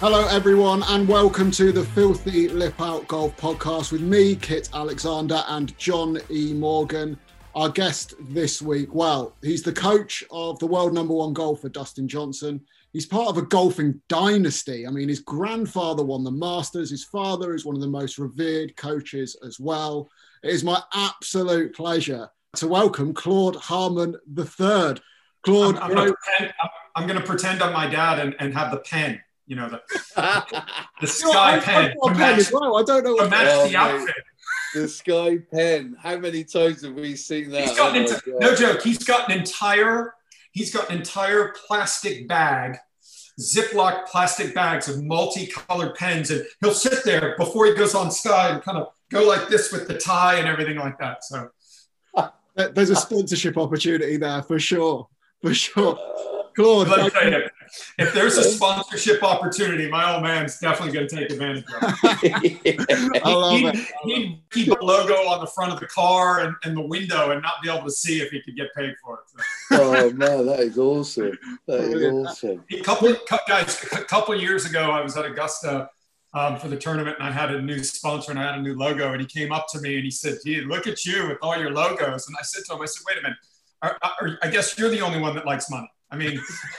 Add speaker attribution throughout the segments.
Speaker 1: Hello, everyone, and welcome to the Filthy Lip Out Golf Podcast with me, Kit Alexander, and John E. Morgan. Our guest this week, well, he's the coach of the world number one golfer, Dustin Johnson. He's part of a golfing dynasty. I mean, his grandfather won the Masters. His father is one of the most revered coaches as well. It is my absolute pleasure to welcome Claude Harmon III. Claude,
Speaker 2: I'm going to pretend I'm my dad and have the pen. You know, the sky pen.
Speaker 1: To match, as well. I don't know what
Speaker 2: to match the outfit.
Speaker 3: The sky pen. How many times have we seen that?
Speaker 2: No joke. He's got an entire plastic bag, Ziploc plastic bags of multicolored pens, and he'll sit there before he goes on sky and kind of go like this with the tie and everything like that. So
Speaker 1: there's a sponsorship opportunity there for sure. For sure. Claude,
Speaker 2: let me tell you, if there's a sponsorship opportunity, my old man's definitely going to take advantage of it.
Speaker 1: I love it.
Speaker 2: He'd keep a logo on the front of the car and the window and not be able to see if he could get paid for it.
Speaker 3: So. Oh, man, that is awesome. That is awesome.
Speaker 2: A couple of years ago, I was at Augusta for the tournament, and I had a new sponsor and I had a new logo, and he came up to me and he said, "Gee, look at you with all your logos." And I said to him, wait a minute, I guess you're the only one that likes money. I mean,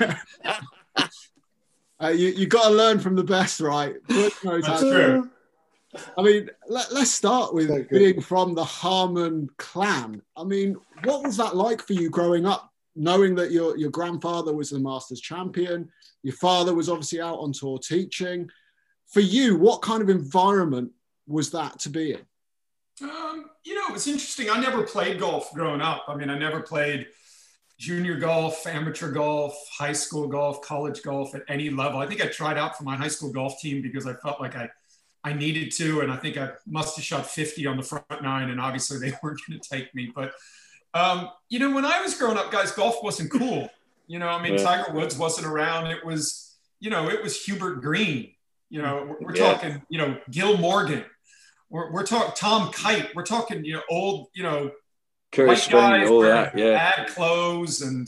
Speaker 1: you got to learn from the best, right?
Speaker 2: That's true.
Speaker 1: I mean, let's start with being from the Harmon clan. I mean, what was that like for you growing up, knowing that your grandfather was the Masters champion, your father was obviously out on tour teaching? For you, what kind of environment was that to be in?
Speaker 2: It was interesting. I never played golf growing up. I mean, I never played junior golf, amateur golf, high school golf, college golf at any level. I think I tried out for my high school golf team because I felt like I needed to. And I think I must have shot 50 on the front nine, and obviously they weren't going to take me. But, when I was growing up, guys, golf wasn't cool. Tiger Woods wasn't around. It was Hubert Green. We're talking, Gil Morgan. We're talking Tom Kite. We're talking, old, white guys wearing bad clothes, and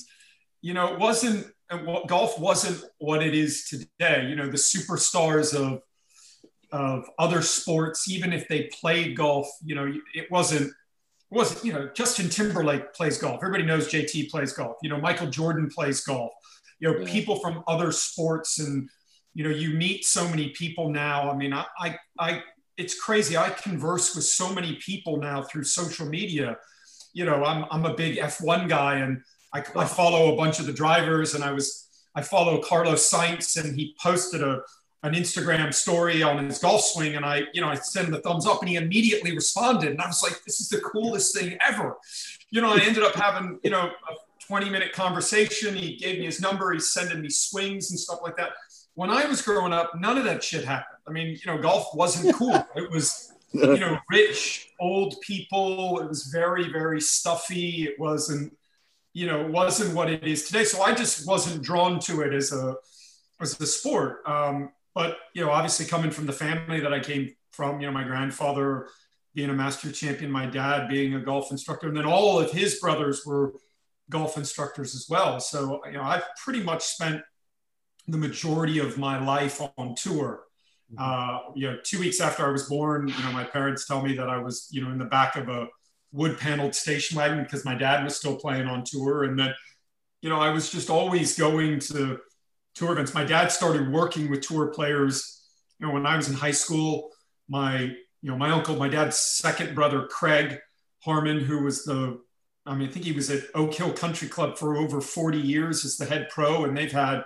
Speaker 2: golf wasn't what it is today. The superstars of other sports, even if they played golf, it wasn't. Justin Timberlake plays golf. Everybody knows JT plays golf. Michael Jordan plays golf. People from other sports, and you meet so many people now. I mean, I it's crazy. I converse with so many people now through social media. I'm a big F1 guy, and I follow a bunch of the drivers, and I follow Carlos Sainz, and he posted an Instagram story on his golf swing, and I sent him the thumbs up, and he immediately responded, and I was like, this is the coolest thing ever. I ended up having, a 20-minute conversation. He gave me his number. He's sending me swings and stuff like that. When I was growing up, none of that shit happened. I mean, golf wasn't cool. It was, rich, old people. It was very, very stuffy. It wasn't what it is today. So I just wasn't drawn to it as a sport. But, obviously coming from the family that I came from, my grandfather being a master champion, my dad being a golf instructor, and then all of his brothers were golf instructors as well. So, I've pretty much spent the majority of my life on tour. 2 weeks after I was born, my parents tell me that I was, in the back of a wood paneled station wagon because my dad was still playing on tour. And then, I was just always going to tour events. My dad started working with tour players, when I was in high school. My dad's second brother, Craig Harmon, who was I think he was at Oak Hill Country Club for over 40 years as the head pro. And they've had,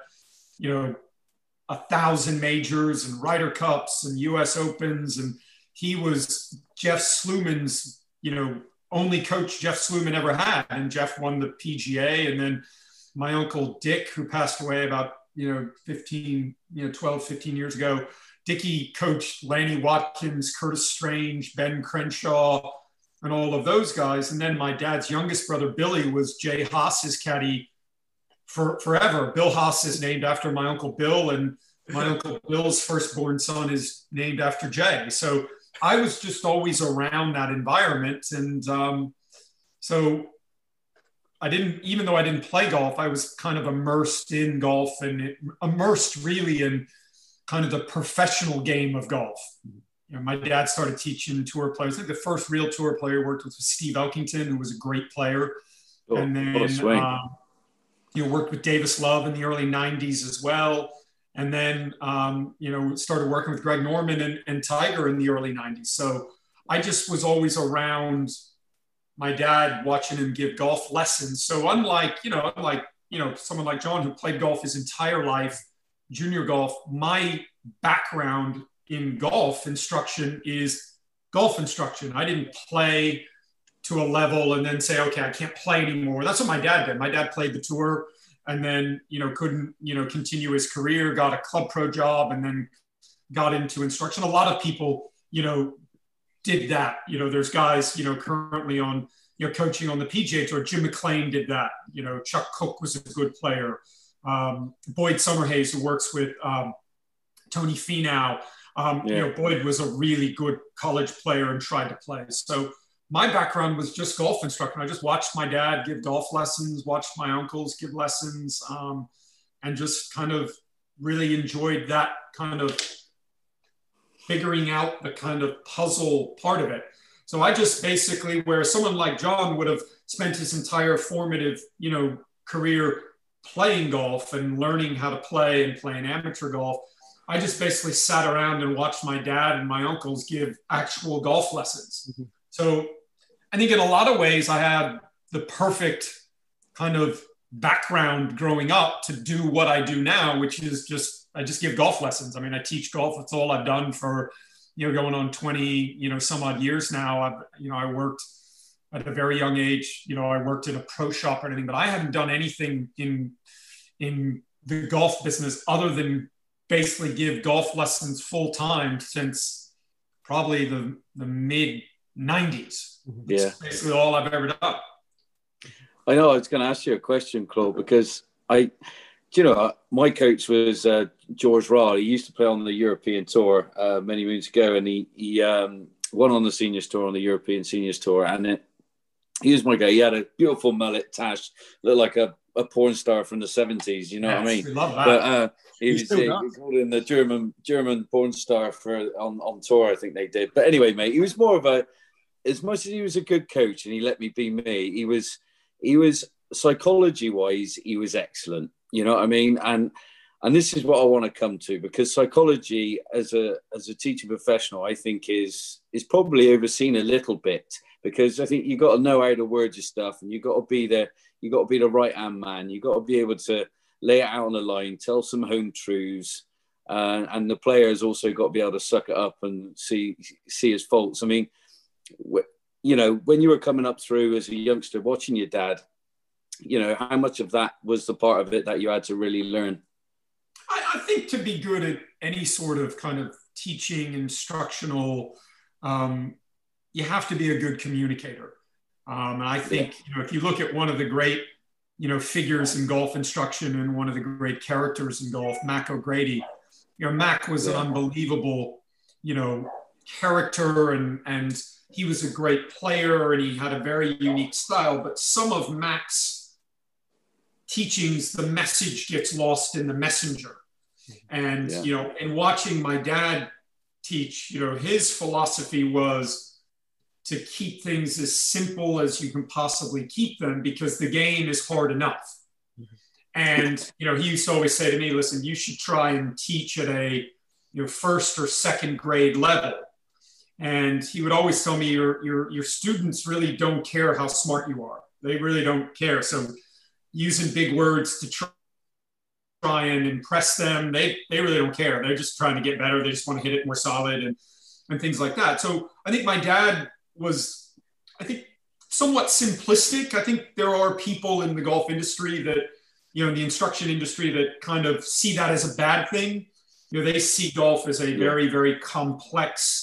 Speaker 2: 1,000 majors and Ryder Cups and US Opens. And he was Jeff Sluman's, only coach Jeff Sluman ever had. And Jeff won the PGA. And then my uncle Dick, who passed away about, 12, 15 years ago, Dickie coached Lanny Watkins, Curtis Strange, Ben Crenshaw, and all of those guys. And then my dad's youngest brother, Billy, was Jay Haas's caddy forever. Bill Haas is named after my Uncle Bill, and my Uncle Bill's firstborn son is named after Jay. So I was just always around that environment. And so even though I didn't play golf, I was kind of immersed in golf and immersed really in kind of the professional game of golf. You know, my dad started teaching tour players. I think the first real tour player I worked with was Steve Elkington, who was a great player. And then, worked with Davis Love in the early 90s as well. And then, started working with Greg Norman and Tiger in the early 90s. So I just was always around my dad, watching him give golf lessons. So unlike someone like John, who played golf his entire life, junior golf, my background in golf instruction is golf instruction. I didn't play to a level and then say, okay, I can't play anymore. That's what my dad did. My dad played the tour and then, couldn't, continue his career, got a club pro job, and then got into instruction. A lot of people, did that. There's guys, currently on, coaching on the PGA Tour. Jim McLean did that. Chuck Cook was a good player. Boyd Summerhays, who works with Tony Finau. Boyd was a really good college player and tried to play. So my background was just golf instruction. I just watched my dad give golf lessons, watched my uncles give lessons, and just kind of really enjoyed that kind of figuring out the kind of puzzle part of it. So I just basically, where someone like John would have spent his entire formative, career playing golf and learning how to play and playing amateur golf, I just basically sat around and watched my dad and my uncles give actual golf lessons. Mm-hmm. So I think in a lot of ways, I had the perfect kind of background growing up to do what I do now, which is I just give golf lessons. I mean, I teach golf. It's all I've done for, going on 20, some odd years now. I worked at a very young age. I worked in a pro shop or anything, but I haven't done anything in the golf business other than basically give golf lessons full time since probably the mid 90s.
Speaker 3: Yeah.
Speaker 2: That's basically all I've ever done.
Speaker 3: I know I was going to ask you a question, Claude, because my coach was George Rahl. He used to play on the European Tour many moons ago, and he won on the Seniors Tour, on the European Seniors Tour, and he was my guy. He had a beautiful mullet, tash, looked like a porn star from the 70s. You know what I mean?
Speaker 2: We love that.
Speaker 3: But he was holding the German porn star on tour. I think they did. But anyway, mate, he was more of as much as he was a good coach and he let me be me, he was psychology-wise, he was excellent. You know what I mean? And this is what I want to come to, because psychology as a teacher professional, I think is probably overseen a little bit, because I think you got to know how to word your stuff, and you got to be the right hand man. You got to be able to lay it out on the line, tell some home truths, and the players also got to be able to suck it up and see his faults. I mean, when you were coming up through as a youngster, watching your dad, how much of that was the part of it that you had to really learn?
Speaker 2: I think to be good at any sort of kind of teaching, instructional, you have to be a good communicator. And I think, if you look at one of the great, figures in golf instruction and one of the great characters in golf, Mac O'Grady, Mac was an unbelievable, character, and he was a great player and he had a very unique style, but some of Mac's teachings, the message gets lost in the messenger. And, in watching my dad teach, his philosophy was to keep things as simple as you can possibly keep them, because the game is hard enough. And, he used to always say to me, listen, you should try and teach at a, first or second grade level. And he would always tell me, your students really don't care how smart you are. They really don't care. So using big words to try and impress them, they really don't care. They're just trying to get better. They just want to hit it more solid and things like that. So I think my dad was, somewhat simplistic. I think there are people in the golf industry that, in the instruction industry, that kind of see that as a bad thing. They see golf as a very, very complex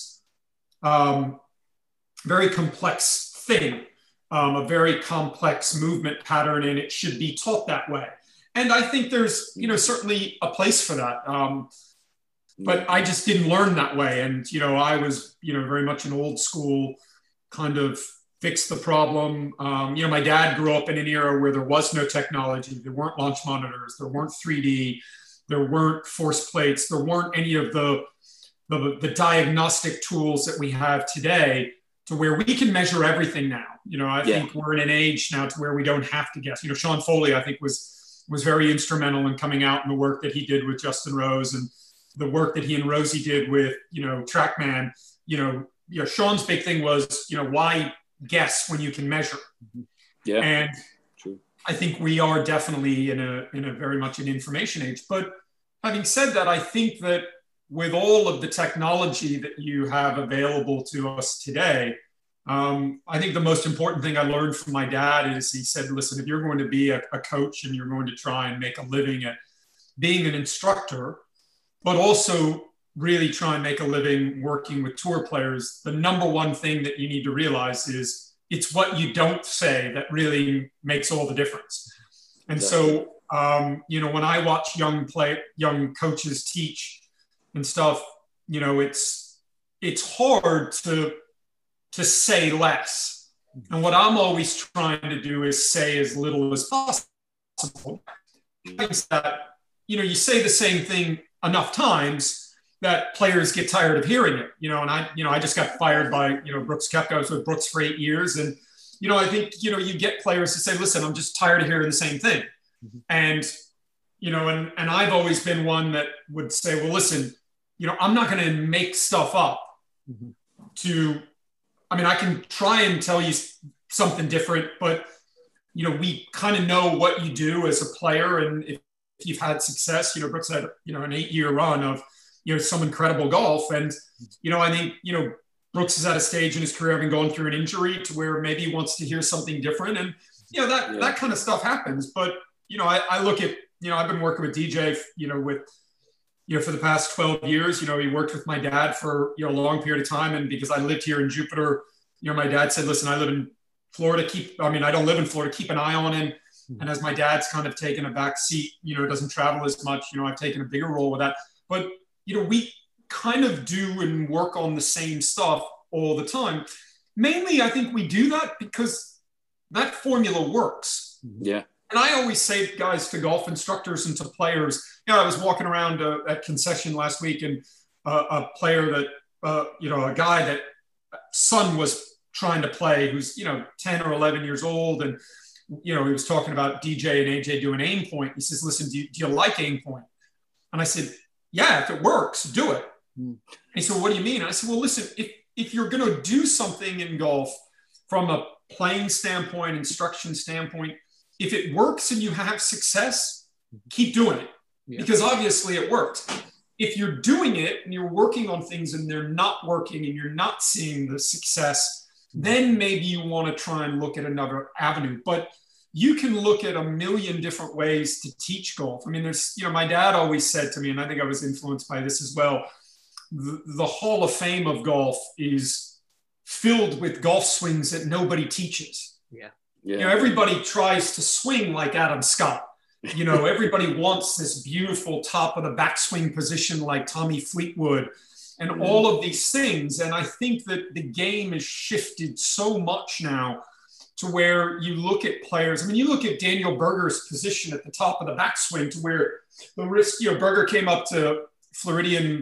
Speaker 2: thing, a very complex movement pattern, and it should be taught that way. And I think there's, certainly a place for that. But I just didn't learn that way. And, I was, very much an old school kind of fix the problem. My dad grew up in an era where there was no technology. There weren't launch monitors. There weren't 3D. There weren't force plates. There weren't any of the diagnostic tools that we have today, to where we can measure everything now. I think we're in an age now to where we don't have to guess. Sean Foley, I think, was very instrumental in coming out in the work that he did with Justin Rose, and the work that he and Rosie did with, TrackMan. Sean's big thing was, why guess when you can measure?
Speaker 3: Yeah.
Speaker 2: And
Speaker 3: true.
Speaker 2: I think we are definitely in a very much an information age. But having said that, I think that with all of the technology that you have available to us today, I think the most important thing I learned from my dad is, he said, listen, if you're going to be a coach and you're going to try and make a living at being an instructor, but also really try and make a living working with tour players, the number one thing that you need to realize is it's what you don't say that really makes all the difference. And so, when I watch young coaches teach and stuff, it's hard to say less. And what I'm always trying to do is say as little as possible. That, you say the same thing enough times that players get tired of hearing it, and I just got fired by, Brooks Koepka. I was with Brooks for 8 years. And, I think, you get players to say, listen, I'm just tired of hearing the same thing. And, and I've always been one that would say, well, listen, I'm not going to make stuff up I can try and tell you something different, but, we kind of know what you do as a player. And if you've had success, Brooks had, an 8-year run of, some incredible golf. And, I think, Brooks is at a stage in his career having gone through an injury to where maybe he wants to hear something different. And, that kind of stuff happens. But, I look at, I've been working with DJ, for the past 12 years. He worked with my dad for, a long period of time. And because I lived here in Jupiter, my dad said, listen, I live in Florida. I don't live in Florida, keep an eye on him. And as my dad's kind of taken a back seat, doesn't travel as much, I've taken a bigger role with that. But, we kind of do and work on the same stuff all the time. Mainly, I think we do that because that formula works.
Speaker 3: Yeah.
Speaker 2: And I always say, guys, to golf instructors and to players, I was walking around at concession last week, and a player that, a guy that son was trying to play, who's, 10 or 11 years old. And, he was talking about DJ and AJ doing aim point. He says, listen, do you like aim point? And I said, yeah, if it works, do it. And he said, what do you mean? And I said, well, listen, if you're going to do something in golf from a playing standpoint, instruction standpoint, if it works and you have success, keep doing it. Yeah. Because obviously it works. If you're doing it and you're working on things and they're not working and you're not seeing the success, then maybe you want to try and look at another avenue. But you can look at a million different ways to teach golf. There's, my dad always said to me, and I think I was influenced by this as well, the Hall of Fame of golf is filled with golf swings that nobody teaches.
Speaker 3: Yeah.
Speaker 2: Everybody tries to swing like Adam Scott. Everybody wants this beautiful top of the backswing position like Tommy Fleetwood and all of these things. And I think that the game has shifted so much now to where you look at players. You look at Daniel Berger's position at the top of the backswing, to where the risk, Berger came up to Floridian,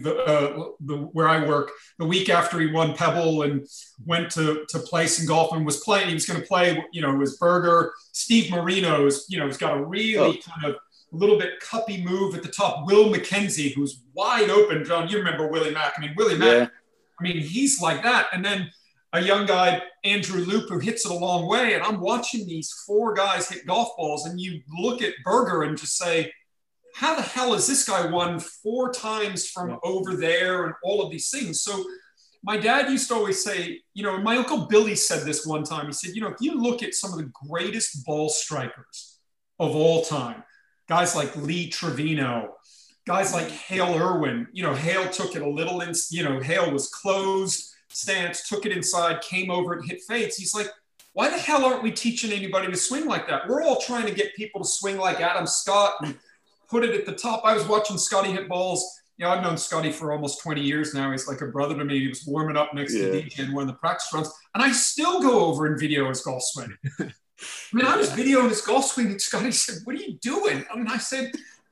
Speaker 2: where I work, the week after he won Pebble and went to play some golf and was playing. He was going to play, it was Berger. Steve Marino's, he's got a really kind of a little bit cuppy move at the top. Will McKenzie, who's wide open. John, you remember Willie Mack. Willie Mack, he's like that. And then a young guy, Andrew Loop, who hits it a long way. And I'm watching these 4 guys hit golf balls, and you look at Berger and just say, how the hell has this guy won 4 times from over there and all of these things? So my dad used to always say, and my Uncle Billy said this one time, he said, if you look at some of the greatest ball strikers of all time, guys like Lee Trevino, guys like Hale Irwin, Hale took it a little, Hale was closed stance, took it inside, came over and hit fades. He's like, why the hell aren't we teaching anybody to swing like that? We're all trying to get people to swing like Adam Scott and put it at the top. I was watching Scotty hit balls. I've known Scotty for almost 20 years now. He's like a brother to me. He was warming up next to DJ in one of the practice runs. And I still go over and video his golf swing. I was videoing his golf swing, and Scotty said, what are you doing? I said,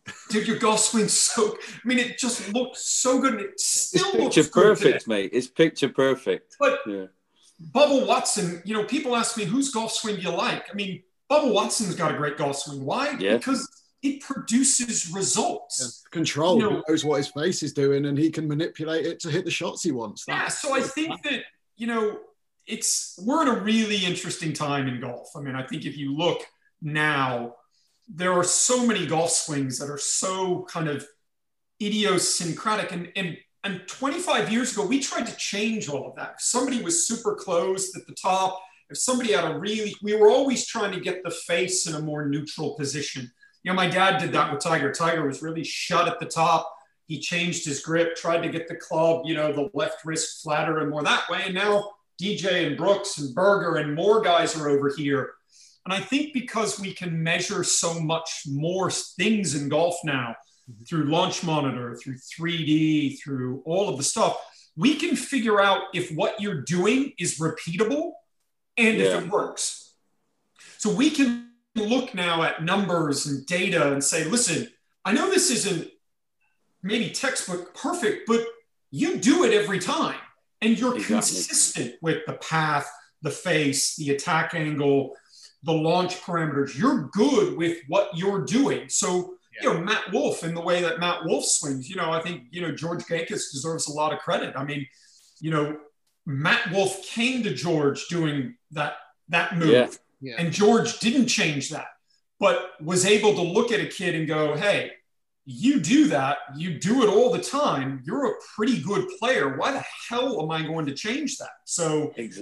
Speaker 2: Dude, your golf swing's so, I mean, it just looks so good. And it still looks
Speaker 3: picture
Speaker 2: good
Speaker 3: perfect,
Speaker 2: today.
Speaker 3: mate. It's picture perfect.
Speaker 2: But
Speaker 3: yeah.
Speaker 2: Bubba Watson, you know, people ask me, whose golf swing do you like? I mean, Bubba Watson's got a great golf swing. Why?
Speaker 3: Yeah.
Speaker 2: Because it produces results.
Speaker 1: Yeah. Control.
Speaker 2: You know,
Speaker 1: he knows what his face is doing, and he can manipulate it to hit the shots he wants.
Speaker 2: So I think that, you know, we're in a really interesting time in golf. I mean, I think if you look now, there are so many golf swings that are so kind of idiosyncratic. And 25 years ago, we tried to change all of that. If somebody was super closed at the top, if somebody had we were always trying to get the face in a more neutral position. You know, my dad did that with Tiger. Tiger was really shut at the top. He changed his grip, tried to get the club, you know, the left wrist flatter and more that way. And now DJ and Brooks and Berger and more guys are over here. And I think because we can measure so much more things in golf now, through Launch Monitor, through 3D, through all of the stuff, we can figure out if what you're doing is repeatable and if it works. So we can look now at numbers and data and say, listen, I know this isn't maybe textbook perfect, but you do it every time. And you're consistent with the path, the face, the attack angle, the launch parameters. You're good with what you're doing. So, you know, Matt Wolff, in the way that Matt Wolff swings, you know, I think, you know, George Gekes deserves a lot of credit. I mean, you know, Matt Wolff came to George doing that move. Yeah. And George didn't change that, but was able to look at a kid and go, hey, you do that. You do it all the time. You're a pretty good player. Why the hell am I going to change that? So,
Speaker 1: it's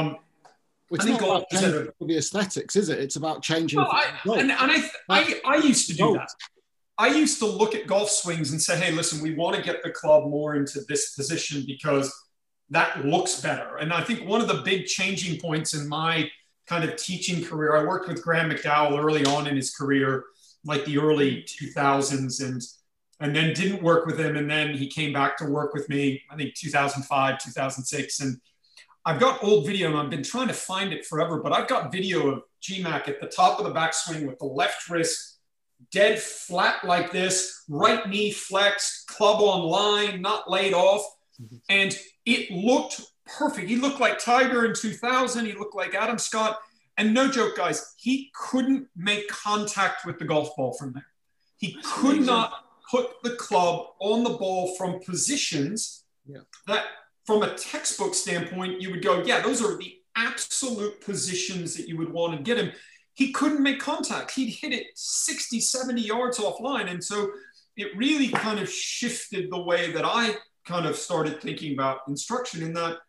Speaker 1: not about changing the aesthetics, is it? It's about changing.
Speaker 2: I used to do that. I used to look at golf swings and say, hey, listen, we want to get the club more into this position because that looks better. And I think one of the big changing points in my kind of teaching career, I worked with Graham McDowell early on in his career, like the early 2000s, and then didn't work with him. And then he came back to work with me, I think 2005, 2006. And I've got old video, and I've been trying to find it forever, but I've got video of GMAC at the top of the backswing with the left wrist dead flat like this, right knee flexed, club on line, not laid off. And it looked perfect. He looked like Tiger in 2000. He looked like Adam Scott. And no joke, guys, he couldn't make contact with the golf ball from there. He could not put the club on the ball from positions that, from a textbook standpoint, you would go, yeah, those are the absolute positions that you would want to get him. He couldn't make contact. He'd hit it 60, 70 yards offline. And so it really kind of shifted the way that I kind of started thinking about instruction, in that,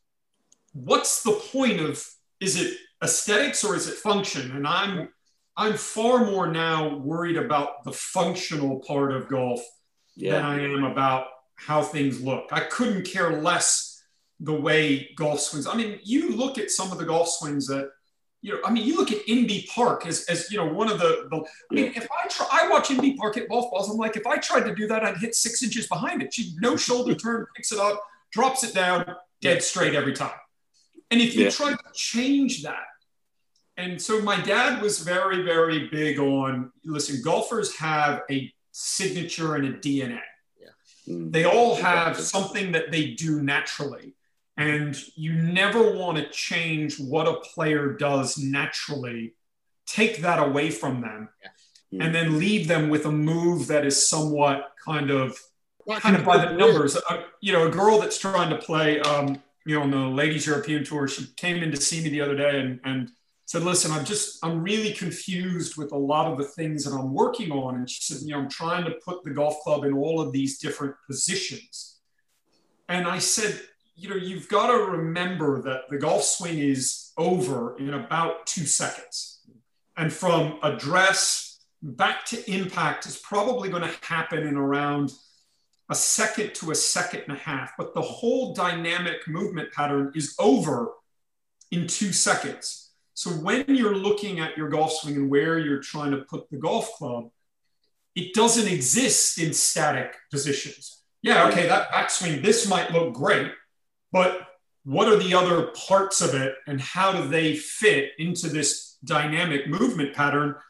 Speaker 2: what's the point of, is it aesthetics or is it function? And I'm far more now worried about the functional part of golf than I am about how things look. I couldn't care less the way golf swings. I mean, you look at some of the golf swings that, you know, I mean, you look at Inbee Park as you know, one of the I mean, if I watch Inbee Park hit golf balls, I'm like, if I tried to do that, I'd hit 6 inches behind it. She no shoulder turn, picks it up, drops it down, dead straight every time. And if you try to change that, and so my dad was very, very big on, listen, golfers have a signature and a DNA. They all have something that they do naturally. And you never want to change what a player does naturally, take that away from them, and then leave them with a move that is somewhat kind of by the numbers. You know, a girl that's trying to play, you know, on the Ladies European Tour, she came in to see me the other day and said, listen, I'm really confused with a lot of the things that I'm working on. And she said, you know, I'm trying to put the golf club in all of these different positions. And I said, you know, you've got to remember that the golf swing is over in about 2 seconds. And from address back to impact is probably going to happen in around a second to a second and a half. But the whole dynamic movement pattern is over in 2 seconds. So when you're looking at your golf swing and where you're trying to put the golf club, it doesn't exist in static positions. Yeah, okay, that backswing, this might look great, but what are the other parts of it and how do they fit into this dynamic movement pattern?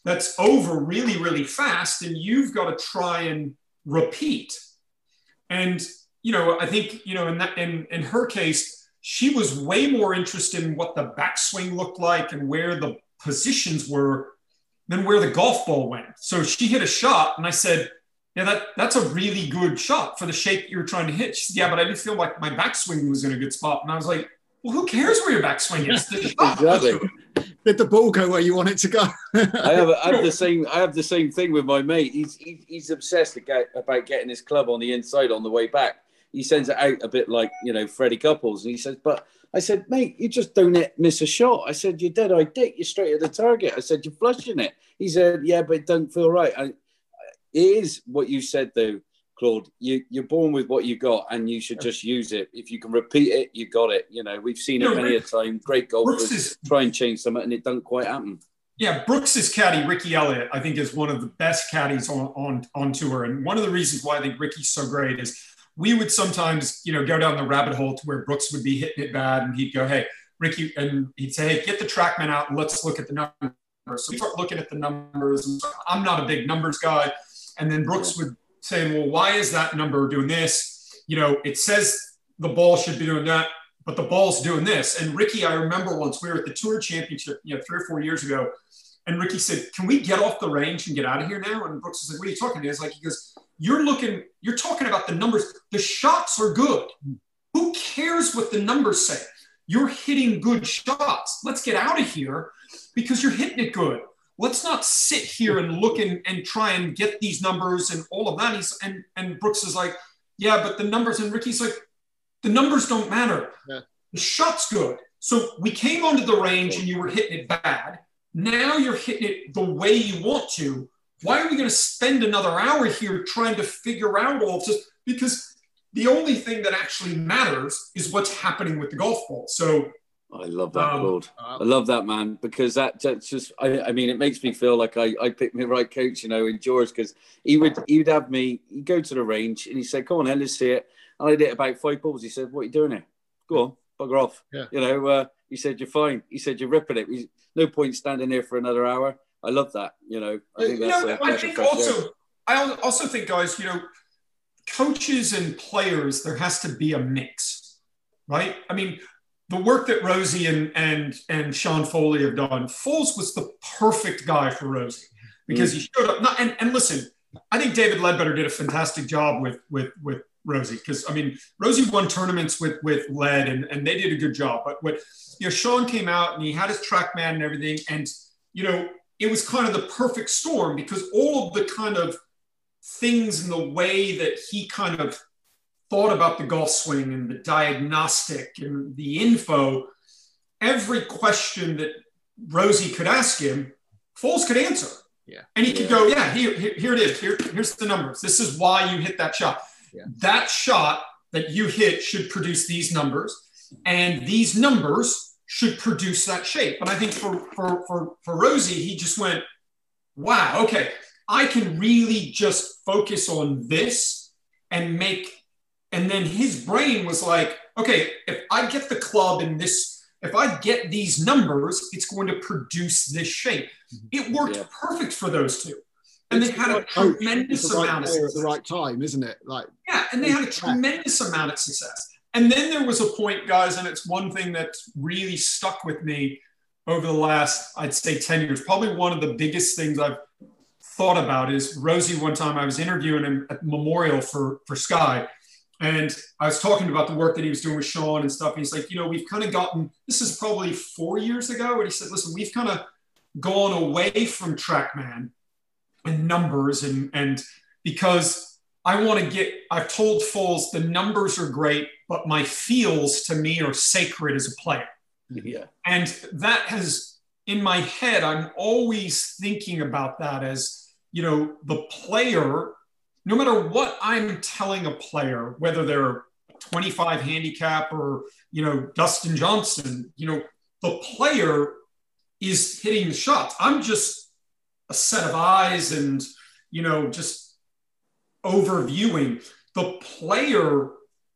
Speaker 2: that's over really, really fast, and you've got to try and repeat. And, you know, I think, you know, in her case, she was way more interested in what the backswing looked like and where the positions were than where the golf ball went. So she hit a shot, and I said, yeah, that's a really good shot for the shape you were trying to hit. She said, yeah, but I didn't feel like my backswing was in a good spot. And I was like, well, who cares where your backswing is?
Speaker 3: Exactly.
Speaker 1: Did the ball go where you want it to go?
Speaker 3: I have the same thing with my mate. He's obsessed about getting his club on the inside on the way back. He sends it out a bit like, you know, Freddie Couples. And he says, but I said, mate, you just don't miss a shot. I said, you're dead eye dick. You're straight at the target. I said, you're flushing it. He said, yeah, but it don't feel right. It is what you said, though, Claude. You're born with what you got, and you should just use it. If you can repeat it, you got it. You know, we've seen it many a time. Great golfers try and change something, and it doesn't quite happen.
Speaker 2: Yeah, Brooks's caddy, Ricky Elliott, I think is one of the best caddies on tour. And one of the reasons why I think Ricky's so great is we would sometimes, you know, go down the rabbit hole to where Brooks would be hitting it bad, and he'd go, hey, Ricky, and he'd say, hey, get the TrackMan out and let's look at the numbers. So we start looking at the numbers. And I'm not a big numbers guy. And then Brooks would say, well, why is that number doing this? You know, it says the ball should be doing that, but the ball's doing this. And Ricky, I remember once we were at the Tour Championship, you know, 3 or 4 years ago, and Ricky said, can we get off the range and get out of here now? And Brooks was like, what are you talking about? It's like, he goes, you're talking about the numbers. The shots are good. Who cares what the numbers say? You're hitting good shots. Let's get out of here because you're hitting it good. Let's not sit here and look and try and get these numbers and all of that. And Brooks is like, yeah, but the numbers. And Ricky's like, the numbers don't matter. Yeah. The shot's good. So we came onto the range and you were hitting it bad. Now you're hitting it the way you want to. Why are we going to spend another hour here trying to figure out all of this? Because the only thing that actually matters is what's happening with the golf ball. So
Speaker 3: I love that, Claude. I love that, man, because that's just, I mean, it makes me feel like I picked my right coach, you know, in George, because he'd have me, he'd go to the range and he said, come on, then, let's see it. And I did about 5 balls. He said, what are you doing here? Go on, bugger off. Yeah. You know, he said, you're fine. He said, you're ripping it. No point standing there for another hour. I love that, you know.
Speaker 2: I also think, guys, you know, coaches and players, there has to be a mix, right? I mean, the work that Rosie and Sean Foley have done, Foles was the perfect guy for Rosie because he showed up. And listen, I think David Ledbetter did a fantastic job with Rosie because, I mean, Rosie won tournaments with Led and they did a good job. But you know, Sean came out and he had his TrackMan and everything. And, you know, it was kind of the perfect storm because all of the kind of things in the way that he kind of thought about the golf swing and the diagnostic and the info, every question that Rosie could ask him, Foles could answer. Yeah. And he could go, yeah, here it is. Here's the numbers. This is why you hit that shot. Yeah. That shot that you hit should produce these numbers, and these numbers should produce that shape. And I think for Rosie, he just went, wow, okay, I can really just focus on this and then his brain was like, okay, if I get the club in this, if I get these numbers, it's going to produce this shape. It worked perfect for those two. And they had a tremendous amount of success.
Speaker 1: At the right time, isn't it?
Speaker 2: And they had a tremendous amount of success. And then there was a point, guys, and it's one thing that really stuck with me over the last, I'd say 10 years. Probably one of the biggest things I've thought about is Rosie. One time I was interviewing him at Memorial for Sky. And I was talking about the work that he was doing with Sean and stuff. And he's like, you know, we've kind of gotten, this is probably 4 years ago. And he said, listen, we've kind of gone away from TrackMan and numbers. And because I've told Foles the numbers are great, but my feels to me are sacred as a player. Yeah. And that has, in my head, I'm always thinking about that as, you know, the player, no matter what I'm telling a player, whether they're 25 handicap or, you know, Dustin Johnson, you know, the player is hitting the shots. I'm just a set of eyes and, you know, just overviewing. The player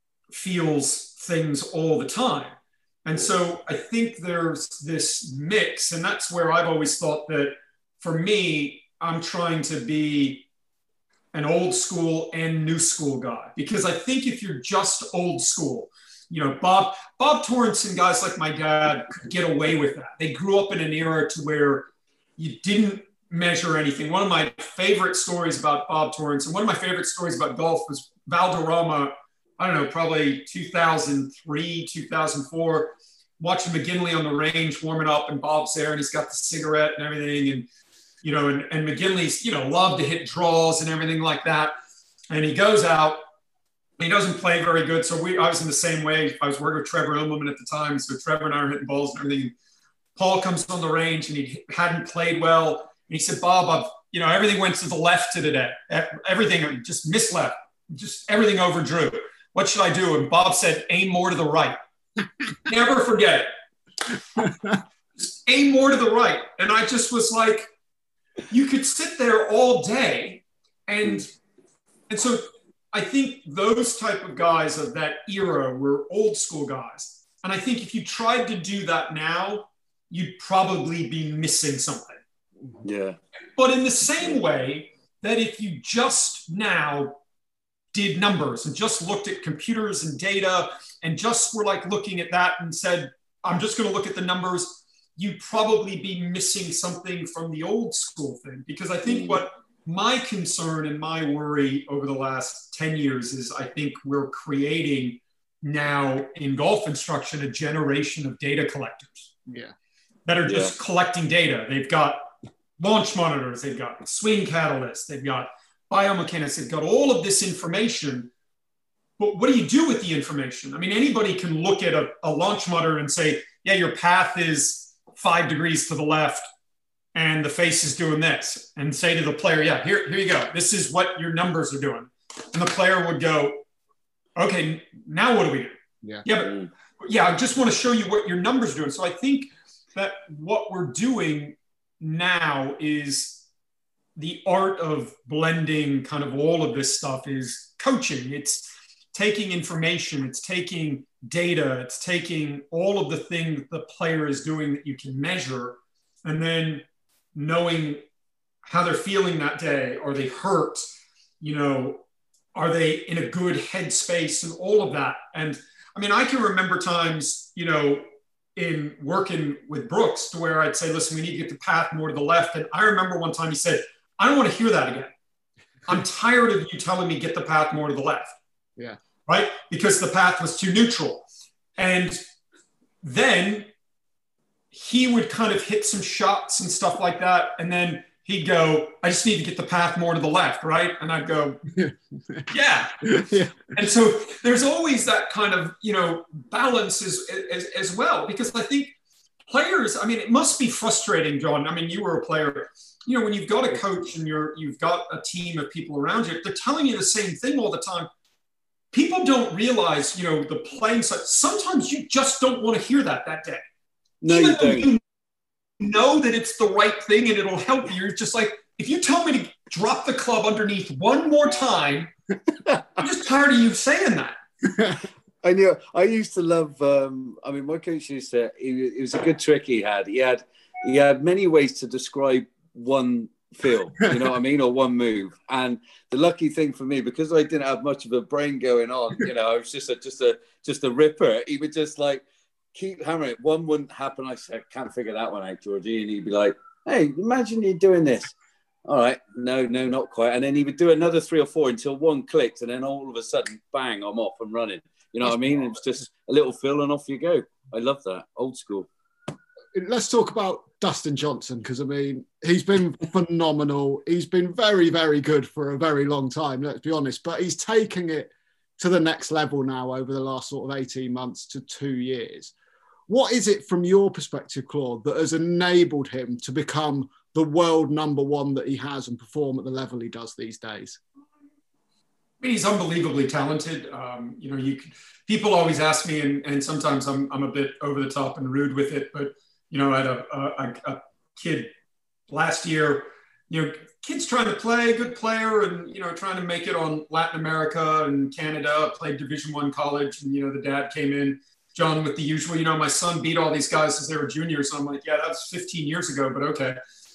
Speaker 2: feels things all the time. And so I think there's this mix, and that's where I've always thought that for me, I'm trying to be an old school and new school guy, because I think if you're just old school, you know, Bob Torrance and guys like my dad could get away with that. They grew up in an era to where you didn't measure anything. One of my favorite stories about Bob Torrance, and one of my favorite stories about golf, was Valderrama, I don't know, probably 2003, 2004, watching McGinley on the range warming up, and Bob's there and he's got the cigarette and everything. And, you know, and McGinley's, you know, loved to hit draws and everything like that. And he goes out, he doesn't play very good. So I was in the same way. I was working with Trevor Immelman at the time. So Trevor and I were hitting balls and everything. Paul comes on the range and he hadn't played well. And he said, Bob, everything went to the left today. Everything just missed left. Just everything overdrew. What should I do? And Bob said, aim more to the right. Never forget it. Just aim more to the right. And I just was like, you could sit there all day. And so I think those type of guys of that era were old school guys. And I think if you tried to do that now, you'd probably be missing something.
Speaker 3: Yeah.
Speaker 2: But in the same way that if you just now did numbers and just looked at computers and data and just were like looking at that and said, I'm just going to look at the numbers, you'd probably be missing something from the old school thing. Because I think what my concern and my worry over the last 10 years is I think we're creating now in golf instruction a generation of data collectors that are just collecting data. They've got launch monitors, they've got swing catalysts, they've got biomechanics, they've got all of this information. But what do you do with the information? I mean, anybody can look at a launch monitor and say, yeah, your path is 5 degrees to the left and the face is doing this, and say to the player, yeah, here you go. This is what your numbers are doing. And the player would go, okay, now what do we do? I just want to show you what your numbers are doing. So I think that what we're doing now is the art of blending kind of all of this stuff is coaching. It's taking information, it's taking data, it's taking all of the things the player is doing that you can measure, and then knowing how they're feeling that day. Are they hurt? Are they in a good headspace and all of that? And I mean, I can remember times, in working with Brooks to where I'd say, listen, we need to get the path more to the left. And I remember one time he said, I don't want to hear that again. I'm tired of you telling me get the path more to the left.
Speaker 1: Yeah.
Speaker 2: Right? Because the path was too neutral. And then he would kind of hit some shots and stuff like that. And then he'd go, I just need to get the path more to the left, right? And I'd go, yeah. And so there's always that kind of, balance as well, because I think players, I mean, it must be frustrating, John. I mean, you were a player, when you've got a coach and you've got a team of people around you, they're telling you the same thing all the time. People don't realize, the playing side, sometimes you just don't want to hear that day.
Speaker 3: No, you don't.
Speaker 2: You know that it's the right thing and it'll help you. You're just like, if you tell me to drop the club underneath one more time, I'm just tired of you saying that.
Speaker 3: I knew. I used to love. My coach used to. It was a good trick he had. He had many ways to describe one feel. You know what I mean, or one move. And the lucky thing for me, because I didn't have much of a brain going on, I was just a ripper. He would just like keep hammering it. One wouldn't happen. I said, can't figure that one out, Georgie. And he'd be like, hey, imagine you're doing this. All right, no, not quite. And then he would do another 3 or 4 until one clicked, and then all of a sudden, bang, I'm off and running. You know what I mean? It's just a little fill and off you go. I love that. Old school.
Speaker 1: Let's talk about Dustin Johnson, because, I mean, he's been phenomenal. He's been very, very good for a very long time, let's be honest. But he's taking it to the next level now over the last sort of 18 months to 2 years. What is it from your perspective, Claude, that has enabled him to become the world number one that he has and perform at the level he does these days?
Speaker 2: I mean, he's unbelievably talented. People always ask me, and sometimes I'm a bit over the top and rude with it, but I had a kid last year. Kid's trying to play, good player, and trying to make it on Latin America and Canada. Played Division I college, and the dad came in, John, with the usual. My son beat all these guys as they were juniors. So I'm like, yeah, that was 15 years ago, but okay.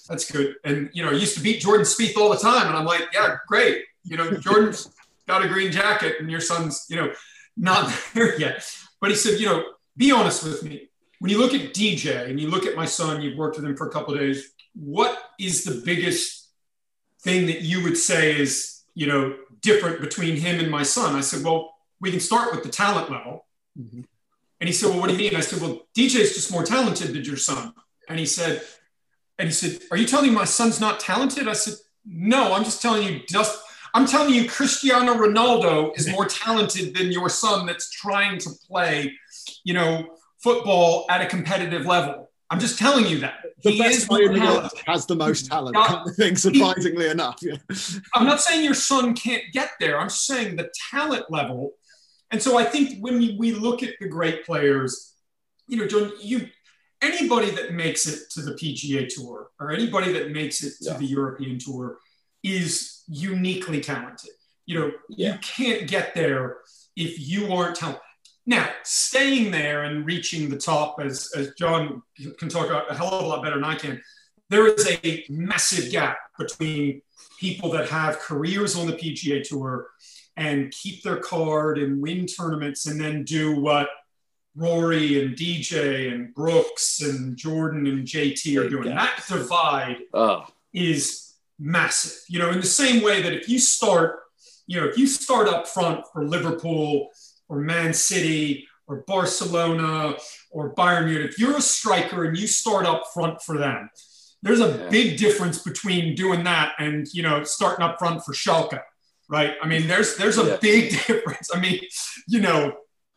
Speaker 2: That's good. And, you know, I used to beat Jordan Spieth all the time. And I'm like, yeah, great. You know, Jordan's got a green jacket and your son's, you know, not there yet. But he said, you know, be honest with me. When you look at DJ and you look at my son, you've worked with him for a couple of days, what is the biggest thing that you would say is, you know, different between him and my son? I said, well, we can start with the talent level. Mm-hmm. And he said, well, what do you mean? I said, well, DJ's just more talented than your son. And he said, are you telling me my son's not talented? I said, no, I'm just telling you, I'm telling you Cristiano Ronaldo is more talented than your son that's trying to play, you know, football at a competitive level. I'm just telling you that.
Speaker 1: The best player in the world has the most talent, kind of thing, surprisingly enough. Yeah.
Speaker 2: I'm not saying your son can't get there. I'm just saying the talent level. And so I think when we look at the great players, you know, John, anybody that makes it to the PGA Tour or anybody that makes it to the European Tour is uniquely talented. You know, you can't get there if you aren't talented. Now, staying there and reaching the top, as John can talk a hell of a lot better than I can, there is a massive gap between people that have careers on the PGA Tour and keep their card and win tournaments and then do what Rory and DJ and Brooks and Jordan and JT are doing. That divide is massive. You know, in the same way that if you start up front for Liverpool or Man City or Barcelona or Bayern Munich, if you're a striker and you start up front for them, there's a big difference between doing that and, you know, starting up front for Schalke, right? I mean, there's a big difference. I mean, you know,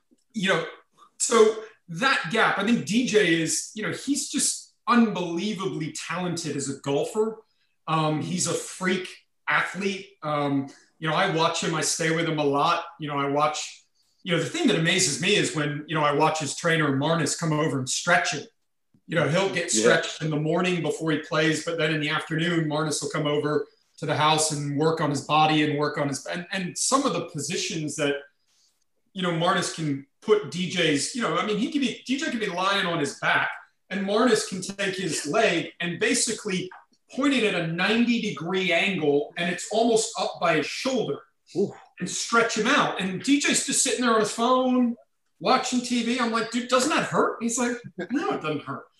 Speaker 2: so that gap, I think DJ is, you know, he's just unbelievably talented as a golfer. He's a freak athlete. You know, I watch him, I stay with him a lot. You know, the thing that amazes me is when, you know, I watch his trainer, Marnus, come over and stretch him. You know, he'll get stretched in the morning before he plays, but then in the afternoon, Marnus will come over to the house and work on his body and work on his, and some of the positions that, you know, Marnus can put DJ's, you know, I mean, DJ can be lying on his back and Marnus can take his leg and basically point it at a 90-degree angle and it's almost up by his shoulder. Ooh. And stretch him out. And DJ's just sitting there on his phone, watching TV. I'm like, dude, doesn't that hurt? He's like, no, it doesn't hurt.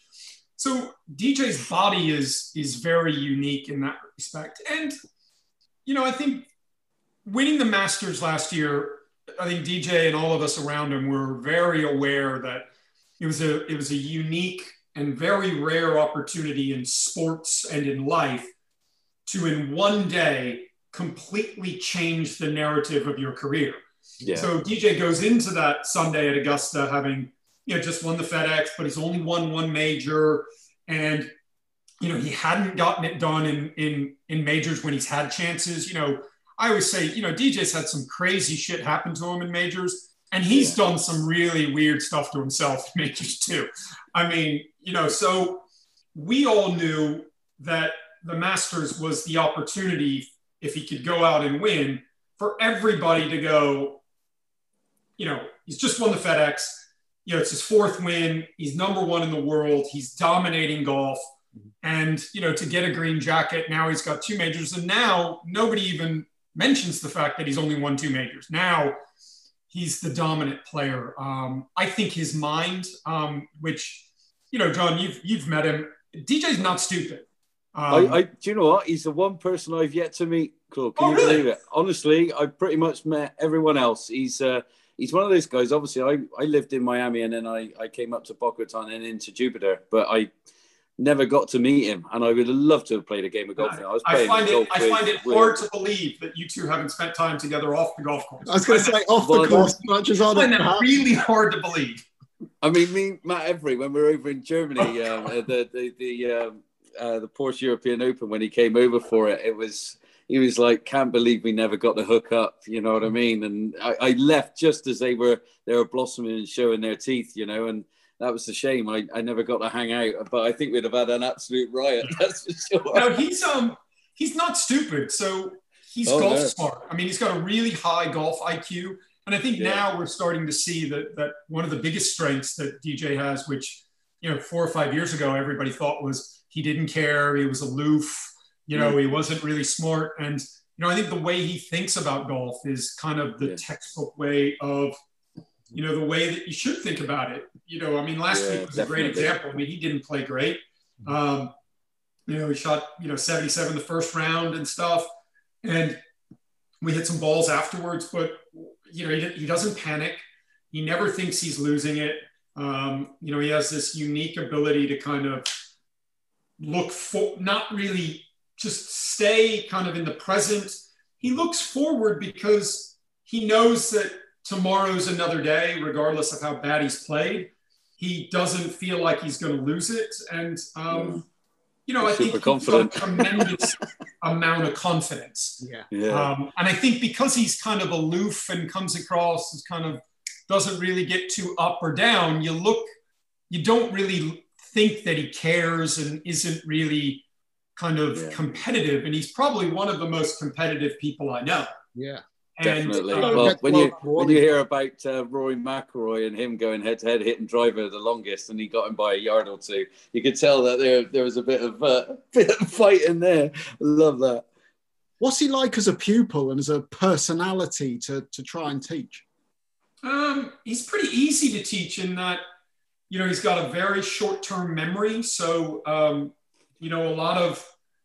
Speaker 2: So DJ's body is very unique in that respect. And, you know, I think winning the Masters last year, I think DJ and all of us around him were very aware that it was a unique and very rare opportunity in sports and in life to, in one day, completely change the narrative of your career. Yeah. So DJ goes into that Sunday at Augusta having, you know, just won the FedEx, but he's only won one major. And, you know, he hadn't gotten it done in majors when he's had chances. You know, I always say, you know, DJ's had some crazy shit happen to him in majors, and he's done some really weird stuff to himself in majors too. I mean, you know, so we all knew that the Masters was the opportunity, if he could go out and win, for everybody to go, you know, he's just won the FedEx. You know, it's his fourth win. He's number one in the world. He's dominating golf. And, you know, to get a green jacket, now he's got two majors. And now nobody even mentions the fact that he's only won two majors. Now he's the dominant player. I think his mind, which, you know, John, you've met him. DJ's not stupid.
Speaker 3: Do you know what? He's the one person I've yet to meet, Claude. Can you believe it? Honestly, I've pretty much met everyone else. He's one of those guys. Obviously, I lived in Miami and then I came up to Boca Raton and into Jupiter, but I never got to meet him. And I would have loved to have played a game of golf.
Speaker 2: I find it hard to believe that you two haven't spent time together off the golf course.
Speaker 1: I was going to say off the course, much as I
Speaker 2: find that really hard to believe.
Speaker 3: I mean, me, Matt Every, when we were over in Germany, the Porsche European Open, when he came over for it, he was like, can't believe we never got the hook up, you know what I mean? And I left just as they were blossoming and showing their teeth, you know, and that was a shame. I never got to hang out, but I think we'd have had an absolute riot, that's for sure.
Speaker 2: No, he's not stupid, so he's golf smart. I mean, he's got a really high golf IQ, and I think now we're starting to see that one of the biggest strengths that DJ has, which 4 or 5 years ago, everybody thought was he didn't care, he was aloof, he wasn't really smart. And, I think the way he thinks about golf is kind of the textbook way of, the way that you should think about it. Last week was a great example. He didn't play great. He shot, 77 the first round and stuff. And we hit some balls afterwards, but, he doesn't panic. He never thinks he's losing it. He has this unique ability to kind of look for, not really just stay kind of in the present. He looks forward because he knows that tomorrow's another day, regardless of how bad he's played. He doesn't feel like he's going to lose it. And, I think he's got a tremendous amount of confidence. And I think because he's kind of aloof and comes across as kind of doesn't really get too up or down, you don't really think that he cares and isn't really kind of competitive. And he's probably one of the most competitive people I know.
Speaker 1: Yeah.
Speaker 3: Definitely. Well, when you hear about Rory McIlroy and him going head-to-head, hitting driver the longest, and he got him by a yard or two, you could tell that there was a bit of fight in there. I love that.
Speaker 1: What's he like as a pupil and as a personality to try and teach?
Speaker 2: He's pretty easy to teach in that, he's got a very short-term memory. So, a lot of,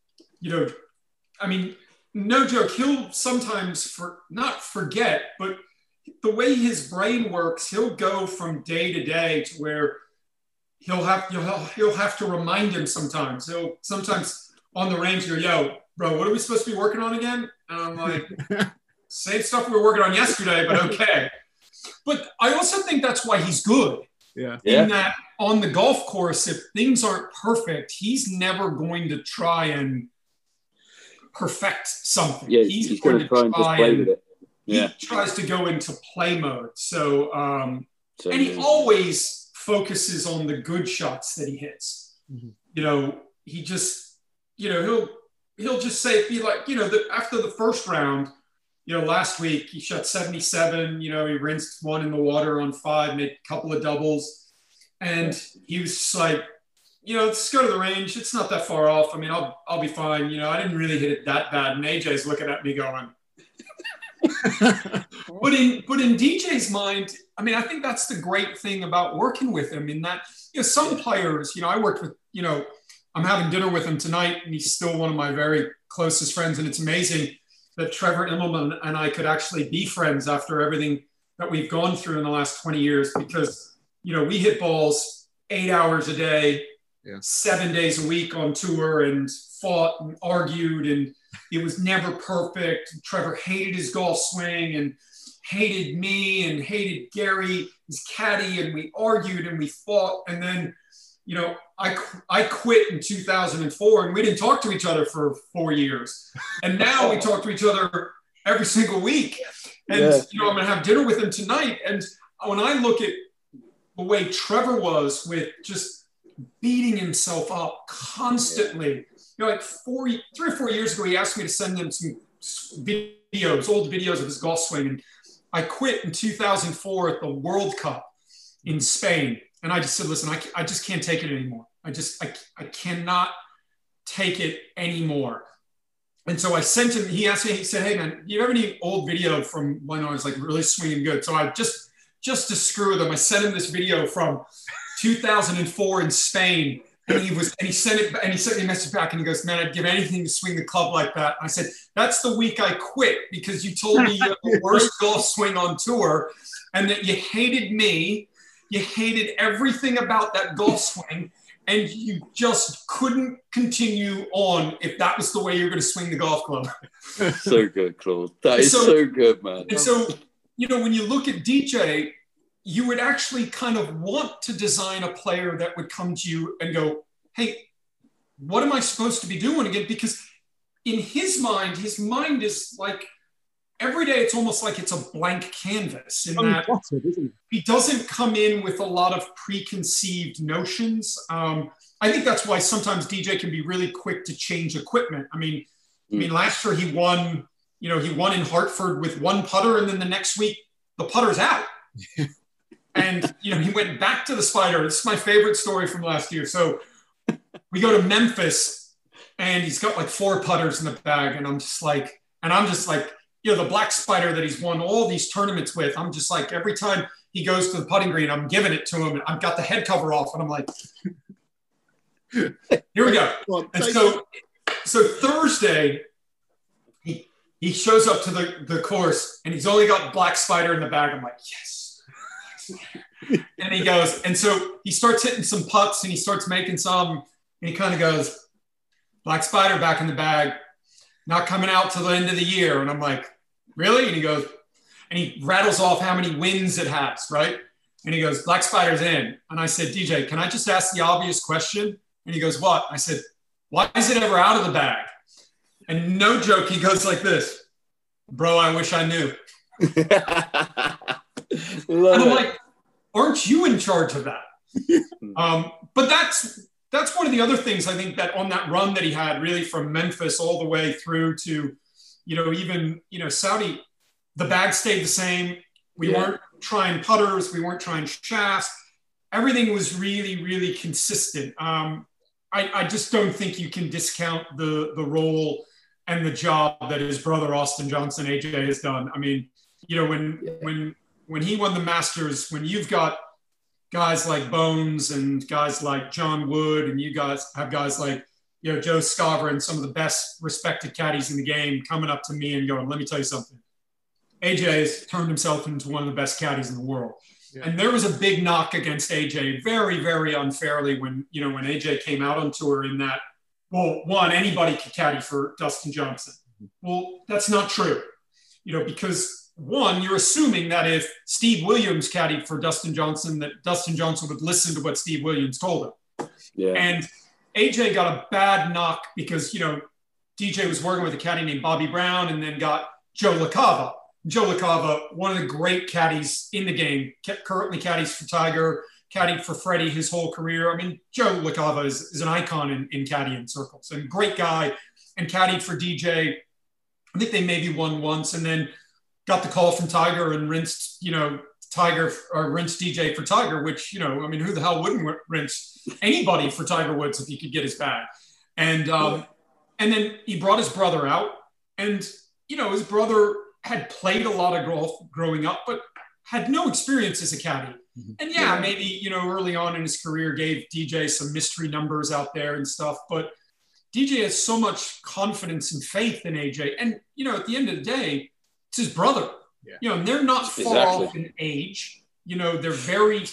Speaker 2: no joke, he'll sometimes not forget, but the way his brain works, he'll go from day to day to where he'll have to remind him sometimes. He'll sometimes on the range go, yo, bro, what are we supposed to be working on again? And I'm like, same stuff we were working on yesterday, but okay. But I also think that's why he's good.
Speaker 1: Yeah.
Speaker 2: In that on the golf course, if things aren't perfect, he's never going to try and perfect something.
Speaker 3: Yeah, he's going to try and just play with it. Yeah.
Speaker 2: He tries to go into play mode. So and he always focuses on the good shots that he hits. Mm-hmm. He just, he'll just say, be like, after the first round, last week he shot 77, he rinsed one in the water on 5, made a couple of doubles. And he was just like, let's go to the range. It's not that far off. I'll be fine. I didn't really hit it that bad. And AJ's looking at me going, but in DJ's mind, I think that's the great thing about working with him in that, some players, I worked with, I'm having dinner with him tonight and he's still one of my very closest friends. And it's amazing that Trevor Immelman and I could actually be friends after everything that we've gone through in the last 20 years, because, we hit balls 8 hours a day, 7 days a week on tour, and fought and argued, and it was never perfect. Trevor hated his golf swing and hated me and hated Gary, his caddy, and we argued and we fought. And then, I quit in 2004 and we didn't talk to each other for 4 years. And now we talk to each other every single week. And, I'm going to have dinner with him tonight. And when I look at the way Trevor was with just beating himself up constantly, like 3 or 4 years ago, he asked me to send him some videos, old videos of his golf swing. And I quit in 2004 at the World Cup in Spain. And I just said, listen, I just can't take it anymore. I cannot take it anymore. And so I sent him, he asked me, he said, hey man, do you have any old video from when I was like really swinging good? So I just to screw with him, I sent him this video from 2004 in Spain. And he sent me a message back and he goes, man, I'd give anything to swing the club like that. And I said, that's the week I quit because you told me you had the worst golf swing on tour and that you hated me. You hated everything about that golf swing and you just couldn't continue on if that was the way you're going to swing the golf club.
Speaker 3: So good, Claude. That is so good, man.
Speaker 2: And so, when you look at DJ, you would actually kind of want to design a player that would come to you and go, hey, what am I supposed to be doing again? Because in his mind is like, every day it's almost like it's a blank canvas in that he doesn't come in with a lot of preconceived notions. I think that's why sometimes DJ can be really quick to change equipment. I mean, last year he won in Hartford with one putter and then the next week the putter's out. And, he went back to the Spider. This is my favorite story from last year. So we go to Memphis, and he's got like 4 putters in the bag. And I'm just like, the black Spider that he's won all these tournaments with, I'm just like, every time he goes to the putting green, I'm giving it to him. And I've got the head cover off, and I'm like, here we go. And so Thursday, he shows up to the course, and he's only got black Spider in the bag. I'm like, yes. And he goes, and so he starts hitting some putts, and he starts making some, and he kind of goes, black Spider back in the bag, not coming out till the end of the year. And I'm like, really? And he goes, and he rattles off how many wins it has, right? And he goes, black Spider's in. And I said, DJ, can I just ask the obvious question? And he goes, what? I said, why is it ever out of the bag? And no joke, he goes like this, bro, I wish I knew. And I'm like, aren't you in charge of that? But that's one of the other things, I think, that on that run that he had, really from Memphis all the way through to, even Saudi, the bag stayed the same. We weren't trying putters. We weren't trying shafts. Everything was really, really consistent. I just don't think you can discount the role and the job that his brother, Austin Johnson, AJ, has done. I mean, when he won the Masters, when you've got guys like Bones and guys like John Wood, and you guys have guys like, Joe Scarver and some of the best respected caddies in the game coming up to me and going, let me tell you something. AJ has turned himself into one of the best caddies in the world. Yeah. And there was a big knock against AJ very, very unfairly when AJ came out on tour in that, well, one, anybody could caddy for Dustin Johnson. Well, that's not true, because one, you're assuming that if Steve Williams caddied for Dustin Johnson, that Dustin Johnson would listen to what Steve Williams told him. Yeah. And AJ got a bad knock because, DJ was working with a caddy named Bobby Brown, and then got Joe LaCava. Joe LaCava, one of the great caddies in the game, currently caddies for Tiger, caddied for Freddie his whole career. I mean, Joe LaCava is an icon in caddying circles, and great guy, and caddied for DJ. I think they maybe won once, and then got the call from Tiger and rinsed, Tiger, or rinsed DJ for Tiger, which, who the hell wouldn't rinse anybody for Tiger Woods if he could get his bag? And then he brought his brother out, and, his brother had played a lot of golf growing up, but had no experience as a caddy. And maybe, early on in his career gave DJ some mystery numbers out there and stuff, but DJ has so much confidence and faith in AJ. And, at the end of the day, it's his brother. Yeah. And they're not far off in age. They're very,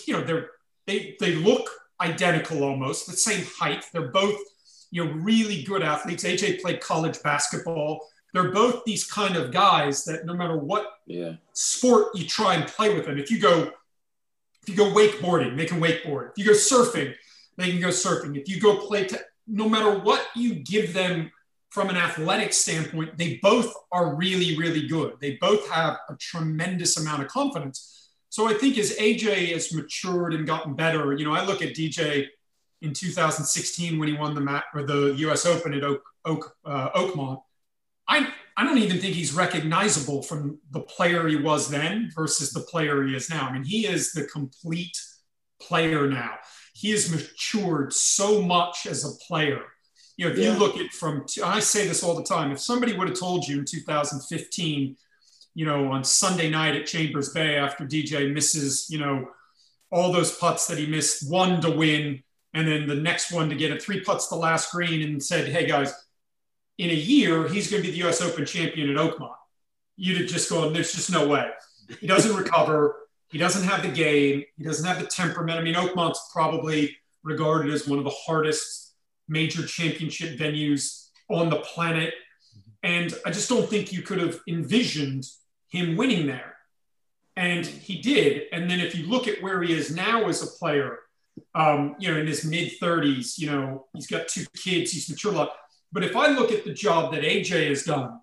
Speaker 2: they look identical almost, the same height. They're both, really good athletes. AJ played college basketball. They're both these kind of guys that no matter what sport you try and play with them, if you go wakeboarding, they can wakeboard. If you go surfing, they can go surfing. If you go no matter what you give them from an athletic standpoint, they both are really, really good. They both have a tremendous amount of confidence. So I think as AJ has matured and gotten better, I look at DJ in 2016 when he won the US Open at Oakmont. I don't even think he's recognizable from the player he was then versus the player he is now. I mean, he is the complete player now. He has matured so much as a player. If you look at I say this all the time, if somebody would have told you in 2015, on Sunday night at Chambers Bay after DJ misses, all those putts that he missed, one to win, and then the next one to get 3 putts the last green, and said, hey guys, in a year, he's going to be the US Open champion at Oakmont. You'd have just gone, there's just no way. He doesn't recover. He doesn't have the game. He doesn't have the temperament. I mean, Oakmont's probably regarded as one of the hardest major championship venues on the planet. And I just don't think you could have envisioned him winning there. And he did. And then if you look at where he is now as a player, in his mid-30s, he's got 2 kids, he's matured a lot. But if I look at the job that AJ has done,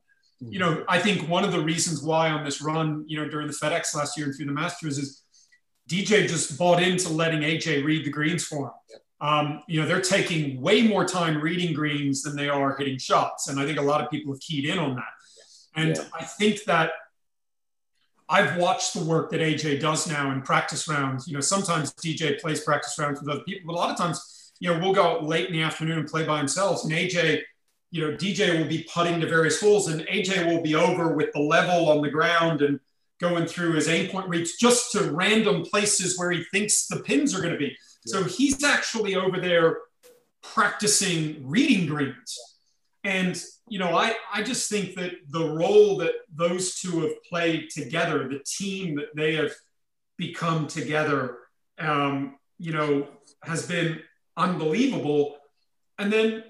Speaker 2: I think one of the reasons why on this run, during the FedEx last year and through the Masters is DJ just bought into letting AJ read the greens for him. They're taking way more time reading greens than they are hitting shots. And I think a lot of people have keyed in on that. And I think that I've watched the work that AJ does now in practice rounds. You know, sometimes DJ plays practice rounds with other people, but a lot of times, you know, we'll go out late in the afternoon and play by himself. And AJ, you know, DJ will be putting to various holes, and AJ will be over with the level on the ground and going through his aim point reads just to random places where he thinks the pins are going to be. Yeah. So he's actually over there practicing reading greens. And, you know, I just think that the role that those two have played together, the team that they have become together, you know, has been unbelievable. And then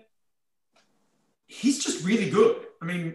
Speaker 2: he's just really good. I mean,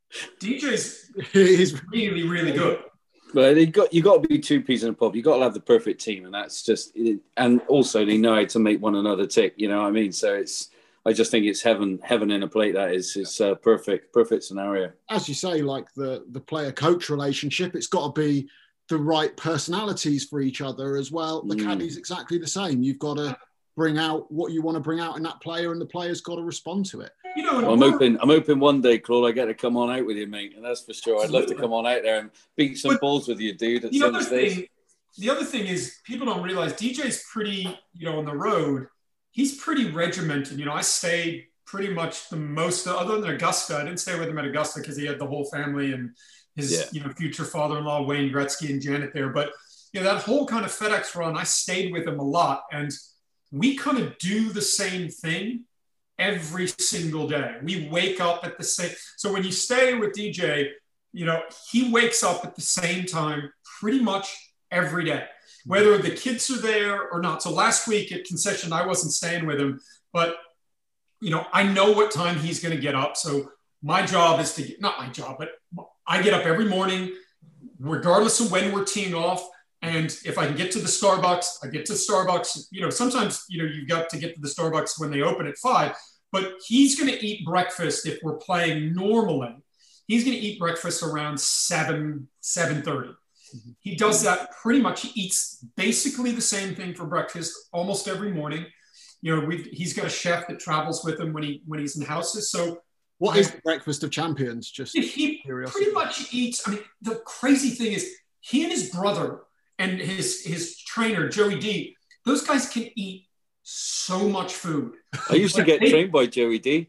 Speaker 2: DJ's really, really good.
Speaker 3: Well, you got to be two peas in a pod. You got to have the perfect team, and that's just. And also, they know how to make one another tick. You know what I mean? So I just think it's heaven in a plate. That is, it's a perfect scenario.
Speaker 1: As you say, like the player-coach relationship, it's got to be the right personalities for each other as well. The caddy's exactly the same. You've got to bring out what you want to bring out in that player, and the player's got to respond to it.
Speaker 2: You know,
Speaker 3: well, I'm hoping one day, Claude, I get to come on out with you, mate, and that's for sure. I'd love to come on out there and beat some balls with you, dude. At some stage.
Speaker 2: The other thing is, people don't realize DJ's pretty, you know, on the road. He's pretty regimented. You know, I stayed pretty much the most, other than Augusta. I didn't stay with him at Augusta because he had the whole family and his, you know, future father-in-law, Wayne Gretzky, and Janet there. But, you know, that whole kind of FedEx run, I stayed with him a lot. And we kind of do the same thing every single day. We wake up at the same. So when you stay with DJ, you know, he wakes up at the same time pretty much every day, whether the kids are there or not. So last week at concession, I wasn't staying with him, but, you know, I know what time he's going to get up. So my job is to not my job, but I get up every morning, regardless of when we're teeing off. And if I can get to the Starbucks, I get to Starbucks. You know, sometimes, you know, you've got to get to the Starbucks when they open at 5, but he's going to eat breakfast if we're playing normally. He's going to eat breakfast around 7:30. Mm-hmm. He does that pretty much. He eats basically the same thing for breakfast almost every morning. You know, he's got a chef that travels with him when he's in houses. So
Speaker 1: what is the breakfast of champions? Just
Speaker 2: he pretty much eats. I mean, the crazy thing is he and his brother and his trainer, Joey D, those guys can eat so much food.
Speaker 3: I used to get trained by Joey D.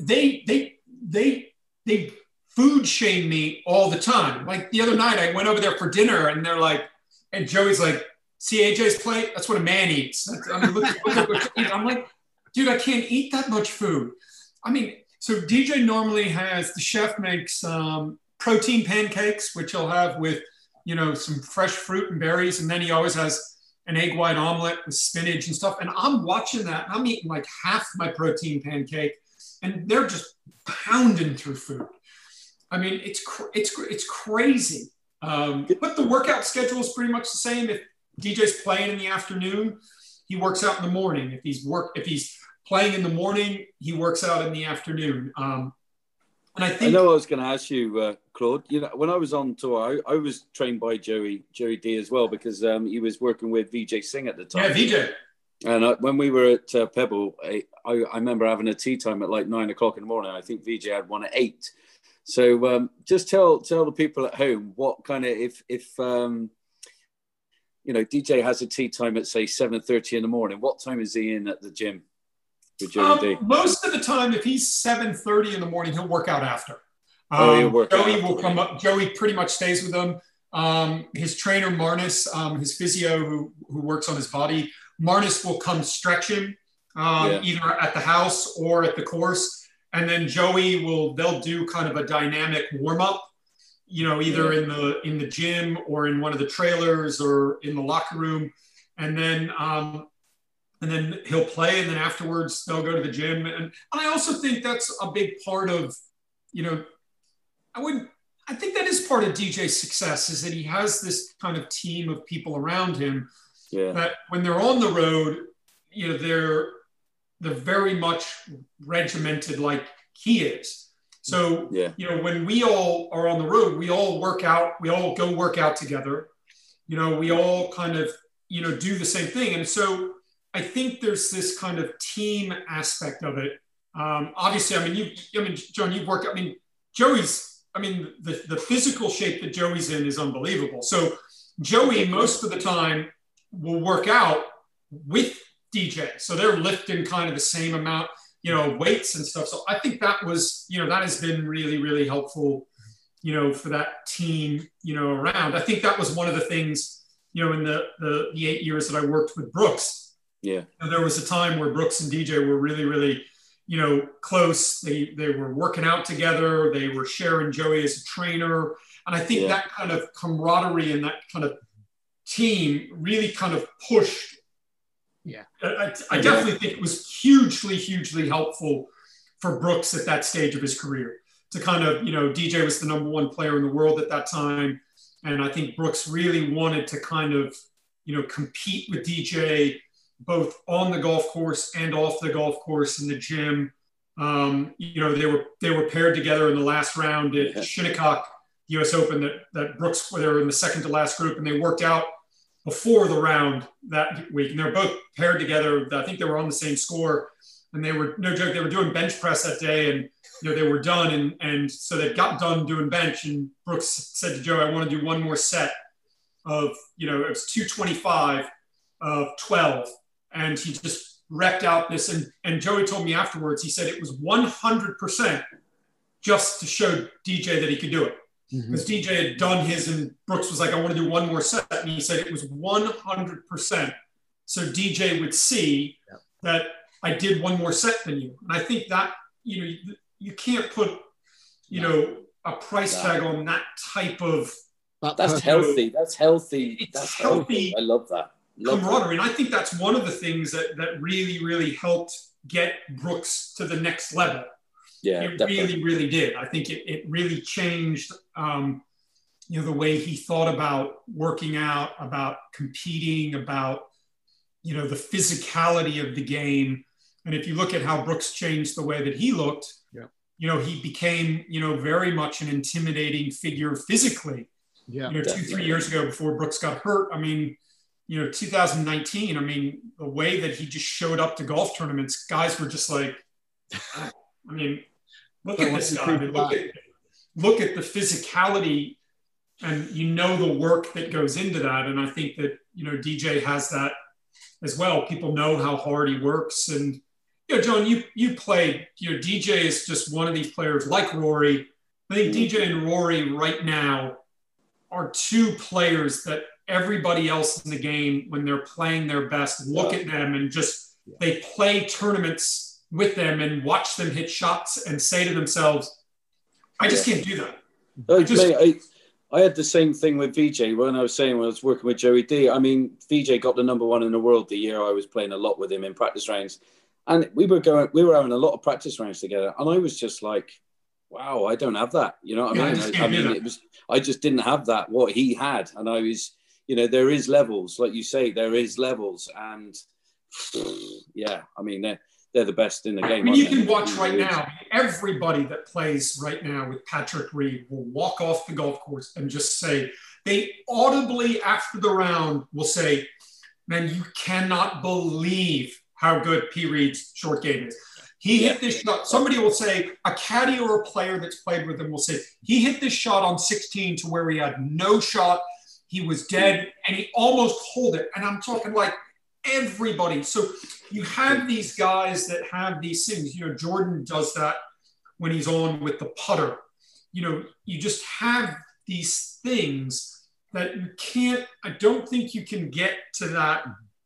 Speaker 2: They food shame me all the time. Like the other night, I went over there for dinner and they're like, and Joey's like, see AJ's plate? That's what a man eats. I mean, look what you eat. I'm like, dude, I can't eat that much food. I mean, so DJ normally has, the chef makes protein pancakes, which he'll have with, you know, some fresh fruit and berries. And then he always has an egg white omelet with spinach and stuff. And I'm watching that. I'm eating like half my protein pancake and they're just pounding through food. I mean, it's crazy. But the workout schedule is pretty much the same. If DJ's playing in the afternoon, he works out in the morning. If he's playing in the morning, he works out in the afternoon. And I
Speaker 3: know I was going to ask you, Claude. You know, when I was on tour, I was trained by Joey D as well because he was working with Vijay Singh at the time.
Speaker 2: Yeah, Vijay.
Speaker 3: And when we were at Pebble, I remember having a tea time at like 9 o'clock in the morning. I think Vijay had one at 8. So just tell the people at home what kind of if you know, DJ has a tea time at say 7:30 in the morning. What time is he in at the gym with Joey D?
Speaker 2: Most of the time, if he's 7:30 in the morning, he'll work out after.
Speaker 3: He'll work
Speaker 2: Joey
Speaker 3: out
Speaker 2: will come up. Joey pretty much stays with him. His trainer Marnus, his physio who works on his body, Marnus will come stretch him either at the house or at the course. And then Joey they'll do kind of a dynamic warm up, you know, either in the gym or in one of the trailers or in the locker room. And then he'll play. And then afterwards they'll go to the gym. And I also think that's a big part of, you know, I think that is part of DJ's success is that he has this kind of team of people around him that when they're on the road, you know, they're very much regimented like he is. So, you know, when we all are on the road, we all work out, we all go work out together. You know, we all kind of, you know, do the same thing. And so I think there's this kind of team aspect of it. Obviously, John, you've worked, Joey's I mean, the physical shape that Joey's in is unbelievable. So Joey, most of the time, will work out with DJ. So they're lifting kind of the same amount, you know, weights and stuff. So I think that was, you know, that has been really, really helpful, you know, for that team, you know, around. I think that was one of the things, you know, in the 8 years that I worked with Brooks.
Speaker 3: Yeah.
Speaker 2: There was a time where Brooks and DJ were really, really, you know, close. They were working out together. They were sharing Joey as a trainer. And I think that kind of camaraderie and that kind of team really kind of pushed.
Speaker 1: Yeah.
Speaker 2: I definitely think it was hugely, hugely helpful for Brooks at that stage of his career to kind of, you know, DJ was the number one player in the world at that time. And I think Brooks really wanted to kind of, you know, compete with DJ both on the golf course and off the golf course in the gym. You know, they were paired together in the last round at Shinnecock US Open that Brooks, they were in the second to last group, and they worked out before the round that week. And they're both paired together. I think they were on the same score, and they were, no joke, they were doing bench press that day, and, you know, they were done. And so they got done doing bench, and Brooks said to Joe, I want to do one more set of, you know, it was 225 of 12. And he just wrecked out this. And Joey told me afterwards, he said it was 100% just to show DJ that he could do it. Because DJ had done his, and Brooks was like, I want to do one more set. And he said it was 100%. So DJ would see that I did one more set than you. And I think that, you know, you can't put, you know, a price tag on that type of.
Speaker 3: That's healthy. That's healthy.
Speaker 2: That's healthy.
Speaker 3: I love that.
Speaker 2: Camaraderie. And I think that's one of the things that really, really helped get Brooks to the next level.
Speaker 3: Yeah,
Speaker 2: it
Speaker 3: definitely.
Speaker 2: really, really did. I think it really changed, you know, the way he thought about working out, about competing, about, you know, the physicality of the game. And if you look at how Brooks changed the way that he looked, you know, he became, you know, very much an intimidating figure physically. Yeah, you know, 2-3 years ago before Brooks got hurt. I mean, you know, 2019, I mean, the way that he just showed up to golf tournaments, guys were just like, I mean, look at this guy. I mean, look at the physicality, and you know the work that goes into that. And I think that, you know, DJ has that as well. People know how hard he works. And, you know, John, you played, you know, DJ is just one of these players like Rory. I think DJ and Rory right now are two players that everybody else in the game, when they're playing their best, look at them and just, they play tournaments with them and watch them hit shots and say to themselves, I just can't do that.
Speaker 3: I had the same thing with VJ when I was working with Joey D. I mean, VJ got the number one in the world the year I was playing a lot with him in practice rounds. And we were having a lot of practice rounds together. And I was just like, wow, I don't have that. You know what I mean? I just didn't have that, what he had. And I was, you know, there is levels, like you say, there is levels. And yeah, I mean, they're the best in the game.
Speaker 2: I mean, you can watch right now, everybody that plays right now with Patrick Reed will walk off the golf course and just say, they audibly after the round will say, man, you cannot believe how good P. Reed's short game is. He hit this shot. Somebody will say, a caddy or a player that's played with him will say, he hit this shot on 16 to where he had no shot. He was dead and he almost hold it. And I'm talking like everybody. So you have these guys that have these things. You know, Jordan does that when he's on with the putter. You know, you just have these things that you can't, I don't think you can get to that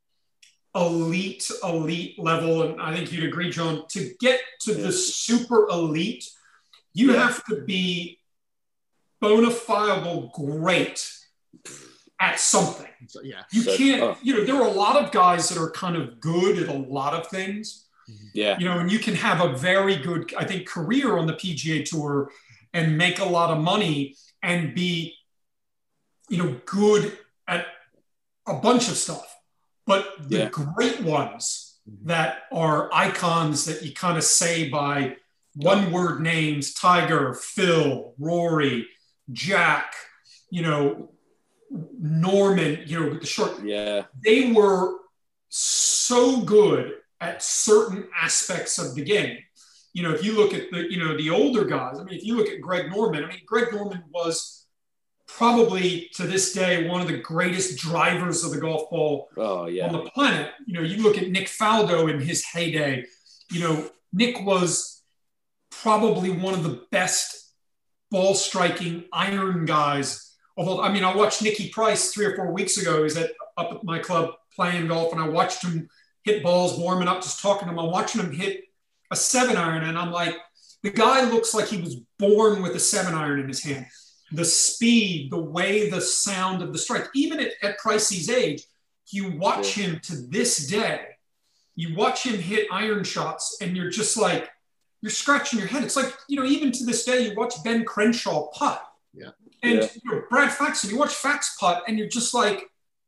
Speaker 2: elite level. And I think you'd agree, John, to get to the super elite, you have to be bona fide great at something. You can't, you know, there are a lot of guys that are kind of good at a lot of things. You know, and you can have a very good, I think, career on the PGA Tour and make a lot of money and be, you know, good at a bunch of stuff. But the great ones that are icons that you kind of say by one-word names, Tiger, Phil, Rory, Jack, you know, Norman, you know, with the short. They were so good at certain aspects of the game you know, if you look at the, you know, the older guys, I mean, if you look at Greg Norman, I mean, Greg Norman was probably to this day one of the greatest drivers of the golf ball on the planet. You know, you look at Nick Faldo in his heyday, you know, Nick was probably one of the best ball striking iron guys of all. I mean, I watched Nicky Price 3 or 4 weeks ago. He was up at my club playing golf, and I watched him hit balls, warming up, just talking to him. I'm watching him hit a 7-iron, and I'm like, the guy looks like he was born with a 7-iron in his hand. The speed, the way, the sound of the strike, even at Pricey's age, you watch him to this day, you watch him hit iron shots, and you're just like, you're scratching your head. It's like, you know, even to this day, you watch Ben Crenshaw putt.
Speaker 1: Yeah.
Speaker 2: And you know, Brad Faxon, you watch Fax putt, and you're just like,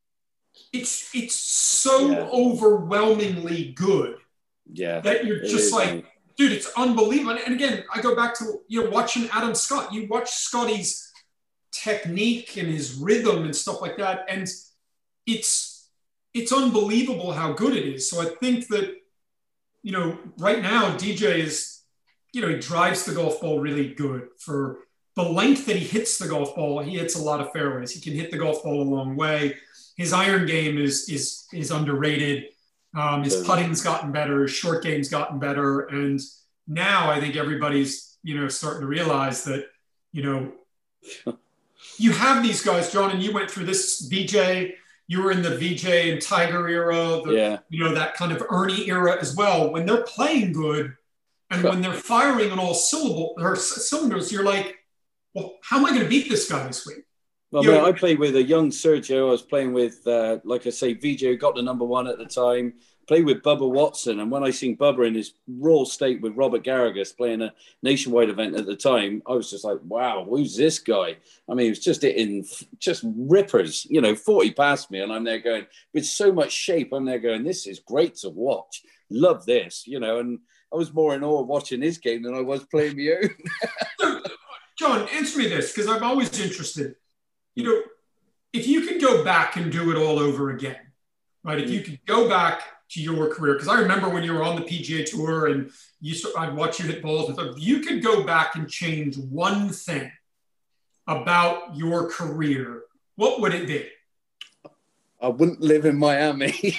Speaker 2: it's so overwhelmingly good.
Speaker 3: Yeah.
Speaker 2: That you're just like, dude, it's unbelievable. And again, I go back to, you know, watching Adam Scott. You watch Scotty's technique and his rhythm and stuff like that, and it's unbelievable how good it is. So I think that, you know, right now DJ is, you know, he drives the golf ball really good. For the length that he hits the golf ball, he hits a lot of fairways. He can hit the golf ball a long way. His iron game is underrated. His putting's gotten better. His short game's gotten better. And now I think everybody's, you know, starting to realize that, you know, you have these guys, John, and you went through this VJ. You were in the VJ and Tiger era, you know, that kind of Ernie era as well. When they're playing good and when they're firing on all cylinders, you're like, well, how am I going to beat this guy this week?
Speaker 3: Well, I played with a young Sergio. I was playing with, like I say, VJ, who got the #1 at the time. Played with Bubba Watson. And when I seen Bubba in his raw state with Robert Garrigus playing a nationwide event at the time, I was just like, wow, who's this guy? I mean, he was just hitting just rippers, you know, 40 past me. And I'm there going, with so much shape, I'm there going, this is great to watch. Love this, you know. And I was more in awe watching his game than I was playing my own.
Speaker 2: So, John, answer me this, because I'm always interested. You know, if you could go back and do it all over again, right? If you could go back to your career, because I remember when you were on the PGA Tour and I'd watch you hit balls. If you could go back and change one thing about your career, what would it be?
Speaker 3: I wouldn't live in Miami.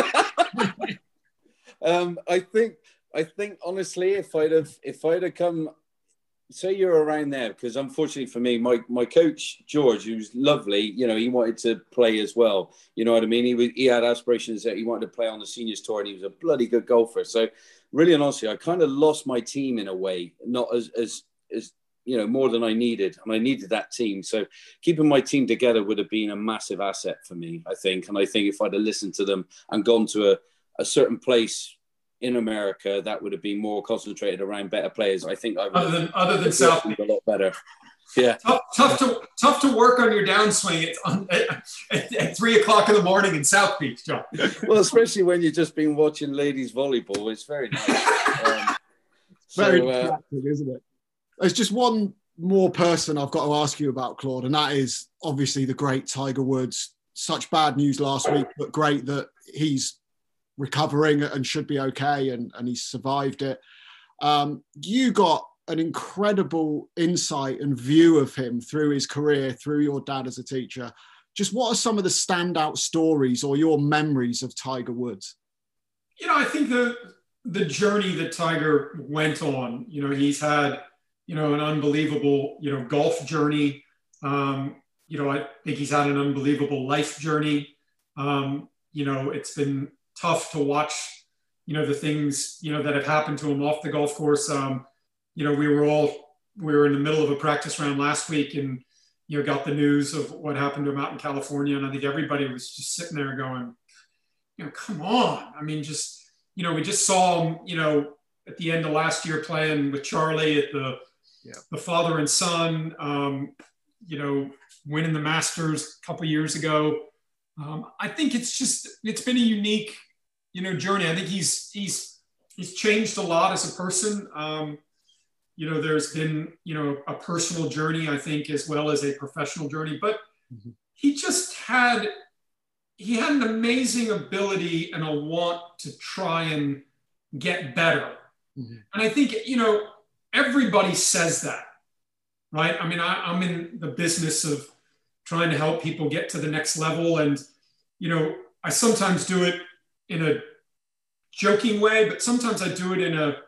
Speaker 3: I think honestly, if I'd have come, say you're around there, because unfortunately for me, my coach George, who's lovely, you know, he wanted to play as well. You know what I mean? He had aspirations that he wanted to play on the seniors tour, and he was a bloody good golfer. So really and honestly, I kind of lost my team in a way, not as you know, more than I needed, and I needed that team. So keeping my team together would have been a massive asset for me, I think. And I think if I'd have listened to them and gone to a certain place in America, that would have been more concentrated around better players. I think I would
Speaker 2: other than South Beach,
Speaker 3: a lot better. Yeah,
Speaker 2: tough to work on your downswing at 3 o'clock in the morning in South Beach, John.
Speaker 3: Well, especially when you've just been watching ladies volleyball, it's very nice.
Speaker 1: Very distracting, isn't it? There's just one more person I've got to ask you about, Claude, and that is obviously the great Tiger Woods. Such bad news last week, but great that he's recovering and should be okay, and he's survived it. You got an incredible insight and view of him through his career, through your dad as a teacher. Just what are some of the standout stories or your memories of Tiger Woods?
Speaker 2: You know, I think the journey that Tiger went on, you know, he's had, you know, an unbelievable, you know, golf journey. You know, I think he's had an unbelievable life journey. You know, it's been tough to watch, you know, the things, you know, that have happened to him off the golf course. You know, we were in the middle of a practice round last week and, you know, got the news of what happened to him out in California. And I think everybody was just sitting there going, you know, come on. I mean, just, you know, we just saw him, you know, at the end of last year playing with Charlie at the father and son, you know, winning the Masters a couple of years ago. I think it's been a unique, you know, journey. I think he's changed a lot as a person. You know, there's been, you know, a personal journey, I think, as well as a professional journey, but he just had an amazing ability and a want to try and get better. Mm-hmm. And I think, everybody says that, right? I mean, I'm in the business of trying to help people get to the next level. And, I sometimes do it in a joking way, but sometimes I do it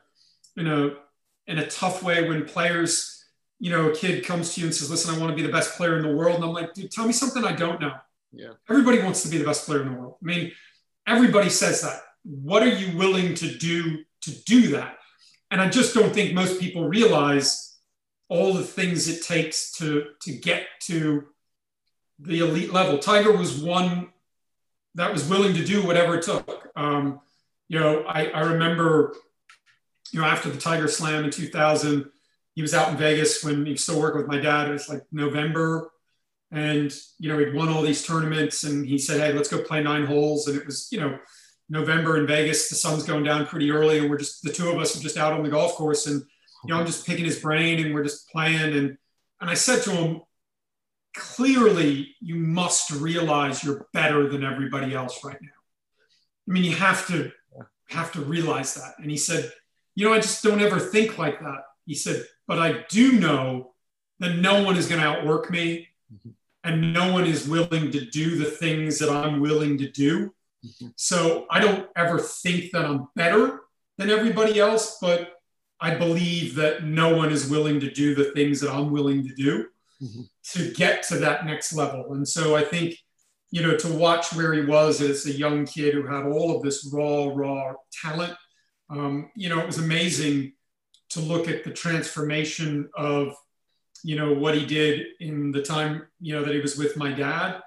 Speaker 2: in a tough way when players, a kid comes to you and says, listen, I want to be the best player in the world. And I'm like, dude, tell me something I don't know.
Speaker 1: Yeah.
Speaker 2: Everybody wants to be the best player in the world. I mean, everybody says that. What are you willing to do that? And I just don't think most people realize all the things it takes to get to the elite level. Tiger was one that was willing to do whatever it took. I remember, after the Tiger Slam in 2000, he was out in Vegas when he was still working with my dad. It was like November. And, he'd won all these tournaments and he said, hey, let's go play 9 holes. And it was, November in Vegas, the sun's going down pretty early. And the two of us are just out on the golf course. And, I'm just picking his brain and we're just playing. And I said to him, clearly you must realize you're better than everybody else right now. I mean, you have to realize that. And he said, I just don't ever think like that. He said, but I do know that no one is going to outwork me. Mm-hmm. And no one is willing to do the things that I'm willing to do. Mm-hmm. So I don't ever think that I'm better than everybody else, but I believe that no one is willing to do the things that I'm willing to do mm-hmm. to get to that next level. And so I think, to watch where he was as a young kid who had all of this raw talent, it was amazing to look at the transformation of, what he did in the time, that he was with my dad.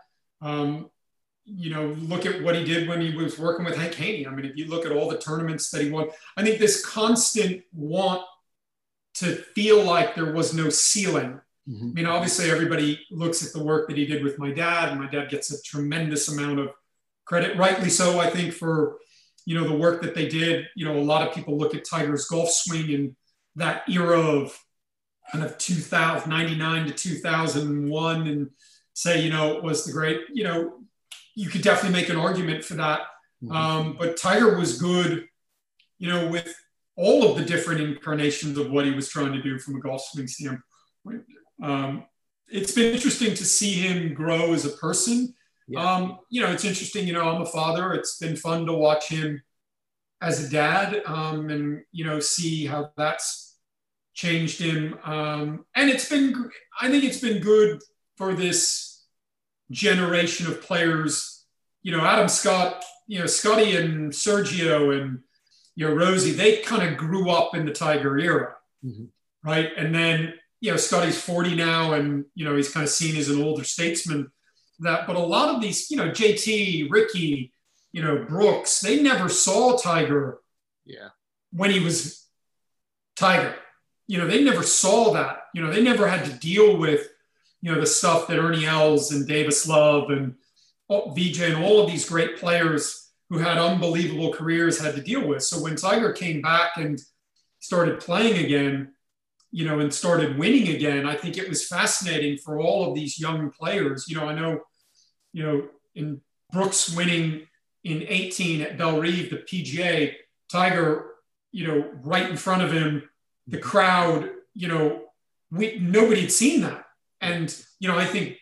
Speaker 2: Look at what he did when he was working with Hank Haney. I mean, if you look at all the tournaments that he won, I think this constant want to feel like there was no ceiling. Mm-hmm. I mean, obviously everybody looks at the work that he did with my dad, and my dad gets a tremendous amount of credit, rightly so, I think, for, the work that they did. A lot of people look at Tiger's golf swing in that era of kind of 99 to 2001 and say, it was the great, you could definitely make an argument for that. Mm-hmm. But Tiger was good, with all of the different incarnations of what he was trying to do from a golf swing standpoint. It's been interesting to see him grow as a person. Yeah. It's interesting, I'm a father. It's been fun to watch him as a dad and, see how that's changed him. And I think it's been good for this generation of players, Adam Scott, Scotty and Sergio and, Rosie, they kind of grew up in the Tiger era, mm-hmm. right? And then, Scotty's 40 now and, he's kind of seen as an older statesman but a lot of these, JT, Ricky, Brooks, they never saw Tiger when he was Tiger. They never saw that, they never had to deal with, the stuff that Ernie Els and Davis Love and Vijay and all of these great players who had unbelievable careers had to deal with. So when Tiger came back and started playing again, and started winning again, I think it was fascinating for all of these young players. I know, in Brooks winning in 18 at Bellerive, the PGA, Tiger, right in front of him, the crowd, nobody had seen that. And, I think,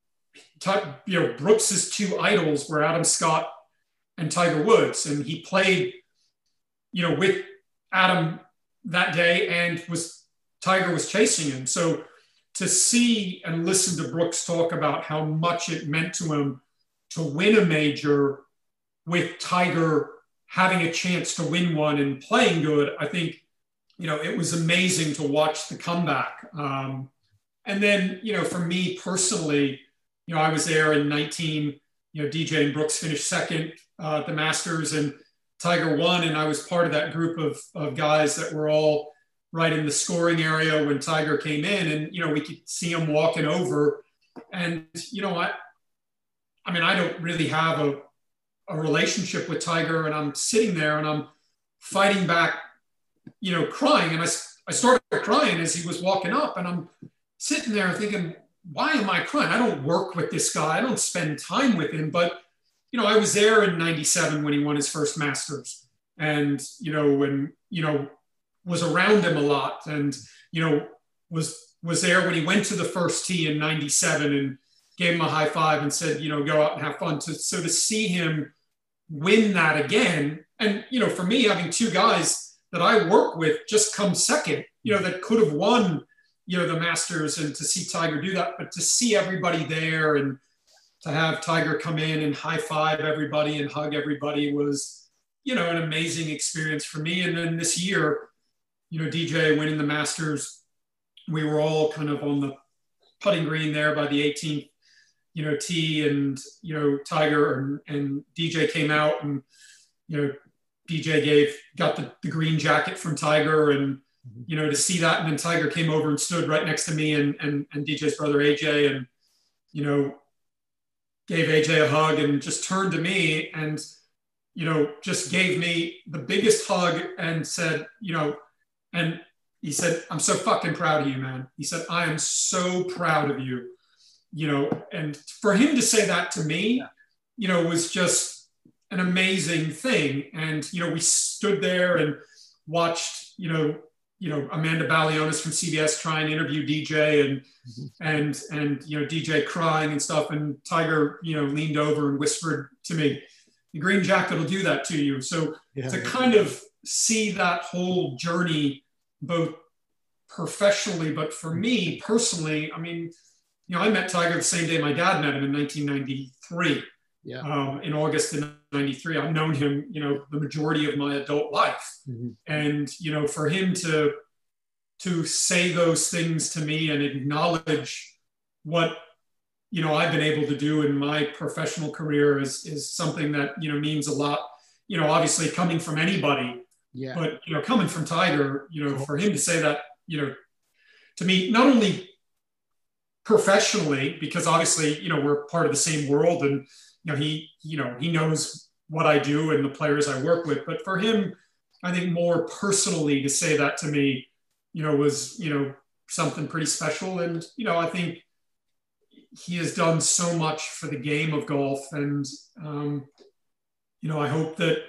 Speaker 2: Brooks's two idols were Adam Scott and Tiger Woods. And he played, with Adam that day and Tiger was chasing him. So to see and listen to Brooks talk about how much it meant to him to win a major with Tiger having a chance to win one and playing good, I think, it was amazing to watch the comeback. And then, for me personally, I was there in 19, DJ and Brooks finished second at the Masters and Tiger won. And I was part of that group of guys that were all right in the scoring area when Tiger came in and, we could see him walking over. And, I don't really have a relationship with Tiger, and I'm sitting there and I'm fighting back, crying. And I started crying as he was walking up, and I'm sitting there thinking, why am I crying? I don't work with this guy. I don't spend time with him. But, I was there in 97 when he won his first Masters. And, when, was around him a lot, and was there when he went to the first tee in '97 and gave him a high five and said, go out and have fun. So to see him win that again, and for me, having two guys that I work with just come second, that could have won, the Masters, and to see Tiger do that, but to see everybody there and to have Tiger come in and high five everybody and hug everybody was, an amazing experience for me. And then this year, DJ winning the Masters, we were all kind of on the putting green there by the 18th, tee, and, Tiger and DJ came out, and, DJ got the green jacket from Tiger, and, to see that. And then Tiger came over and stood right next to me and DJ's brother, AJ, and, gave AJ a hug and just turned to me and, just gave me the biggest hug and said, and he said, "I'm so fucking proud of you, man." He said, "I am so proud of you." And for him to say that to me, was just an amazing thing. And, we stood there and watched, Amanda Balionis from CBS try and interview DJ and DJ crying and stuff. And Tiger, leaned over and whispered to me, "The green jacket will do that to you." So to kind of see that whole journey, both professionally, but for me personally, I mean, I met Tiger the same day my dad met him in 1993. In August of '93. I've known him, the majority of my adult life. And, for him to say those things to me and acknowledge what, I've been able to do in my professional career is something that, means a lot, obviously coming from anybody, but, coming from Tiger, for him to say that, to me, not only professionally, because obviously, we're part of the same world, and, he knows what I do and the players I work with. But for him, I think more personally to say that to me, was, something pretty special. And, I think he has done so much for the game of golf. And, I hope that,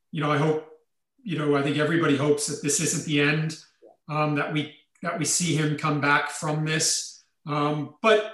Speaker 2: I think everybody hopes that this isn't the end, that we see him come back from this. But,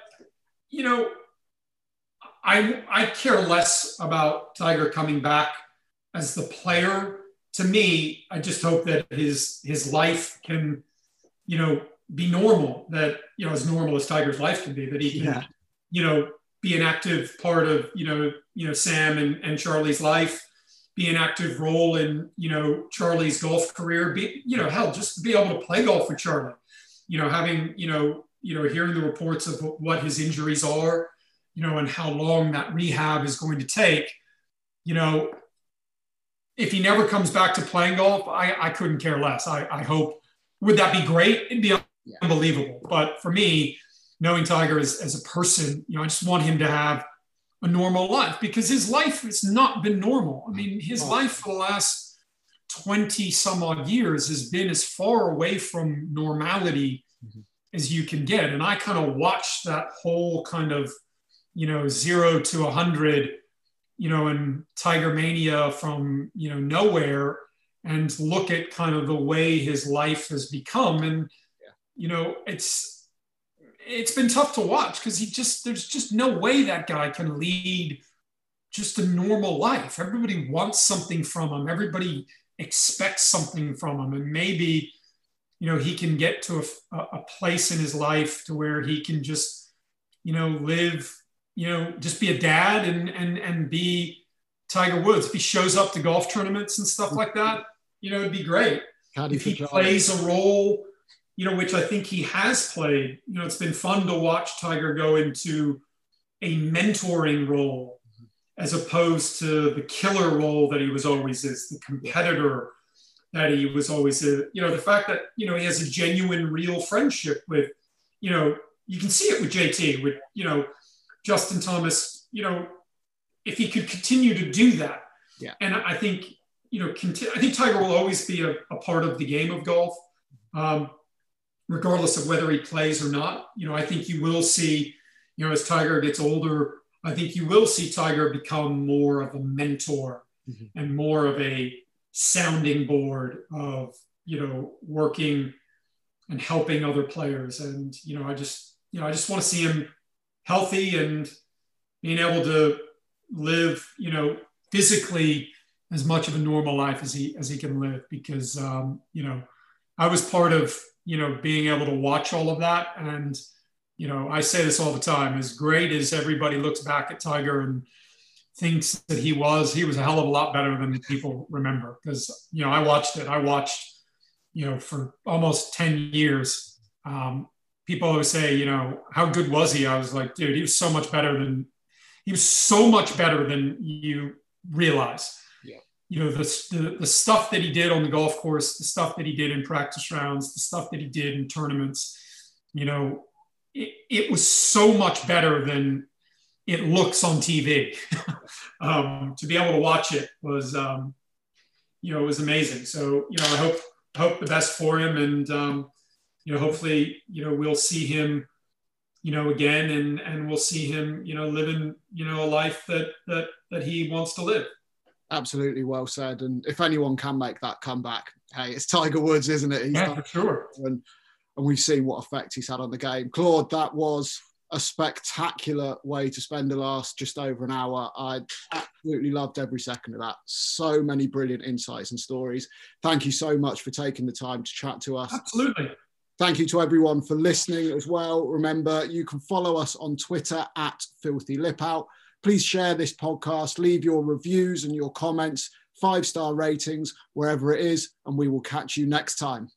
Speaker 2: I care less about Tiger coming back as the player. To me, I just hope that his life can, be normal, that, as normal as Tiger's life can be, that he can, be an active part of, Sam and Charlie's life, be an active role in, Charlie's golf career, be, hell, just be able to play golf with Charlie, having, hearing the reports of what his injuries are, and how long that rehab is going to take. If he never comes back to playing golf, I couldn't care less. I hope, would that be great? It'd be unbelievable. But for me, knowing Tiger as a person, I just want him to have a normal life, because his life has not been normal. I mean, his life for the last 20 some odd years has been as far away from normality as you can get. And I kind of watched that whole kind of, 0 to 100, and Tiger Mania from, nowhere, and look at kind of the way his life has become. And, it's been tough to watch, because there's just no way that guy can lead just a normal life. Everybody wants something from him. Everybody expects something from him. And maybe, he can get to a place in his life to where he can just, live, just be a dad and be Tiger Woods. If he shows up to golf tournaments and stuff like that, it'd be great. If he plays a role, which I think he has played, it's been fun to watch Tiger go into a mentoring role as opposed to the killer role that he was always is, the competitor that he was always, the fact that, he has a genuine, real friendship with, you can see it with JT, with, Justin Thomas, if he could continue to do that. Yeah. And I think, I think Tiger will always be a part of the game of golf, regardless of whether he plays or not. I think you will see, as Tiger gets older, I think you will see Tiger become more of a mentor and more of a sounding board of, working and helping other players. And, I just want to see him healthy and being able to live, physically as much of a normal life as he can live, because, I was part of, being able to watch all of that. And, I say this all the time, as great as everybody looks back at Tiger and thinks that he was a hell of a lot better than people remember. Because, I watched it. I watched, for almost 10 years. People always say, how good was he? I was like, dude, he was so much better than you realize. Yeah. The stuff that he did on the golf course, the stuff that he did in practice rounds, the stuff that he did in tournaments, it was so much better than it looks on TV. To be able to watch it was, it was amazing. So, I hope the best for him, and hopefully, we'll see him, again, and we'll see him, living, a life that he wants to live.
Speaker 1: Absolutely, well said. And if anyone can make that comeback, hey, it's Tiger Woods, isn't it?
Speaker 2: Yeah, for sure.
Speaker 1: And we've seen what effect he's had on the game. Claude, that was a spectacular way to spend the last just over an hour. I absolutely loved every second of that. So many brilliant insights and stories. Thank you so much for taking the time to chat to us.
Speaker 2: Absolutely.
Speaker 1: Thank you to everyone for listening as well. Remember, you can follow us on Twitter at Filthy Lip Out. Please share this podcast, leave your reviews and your comments, 5-star ratings, wherever it is, and we will catch you next time.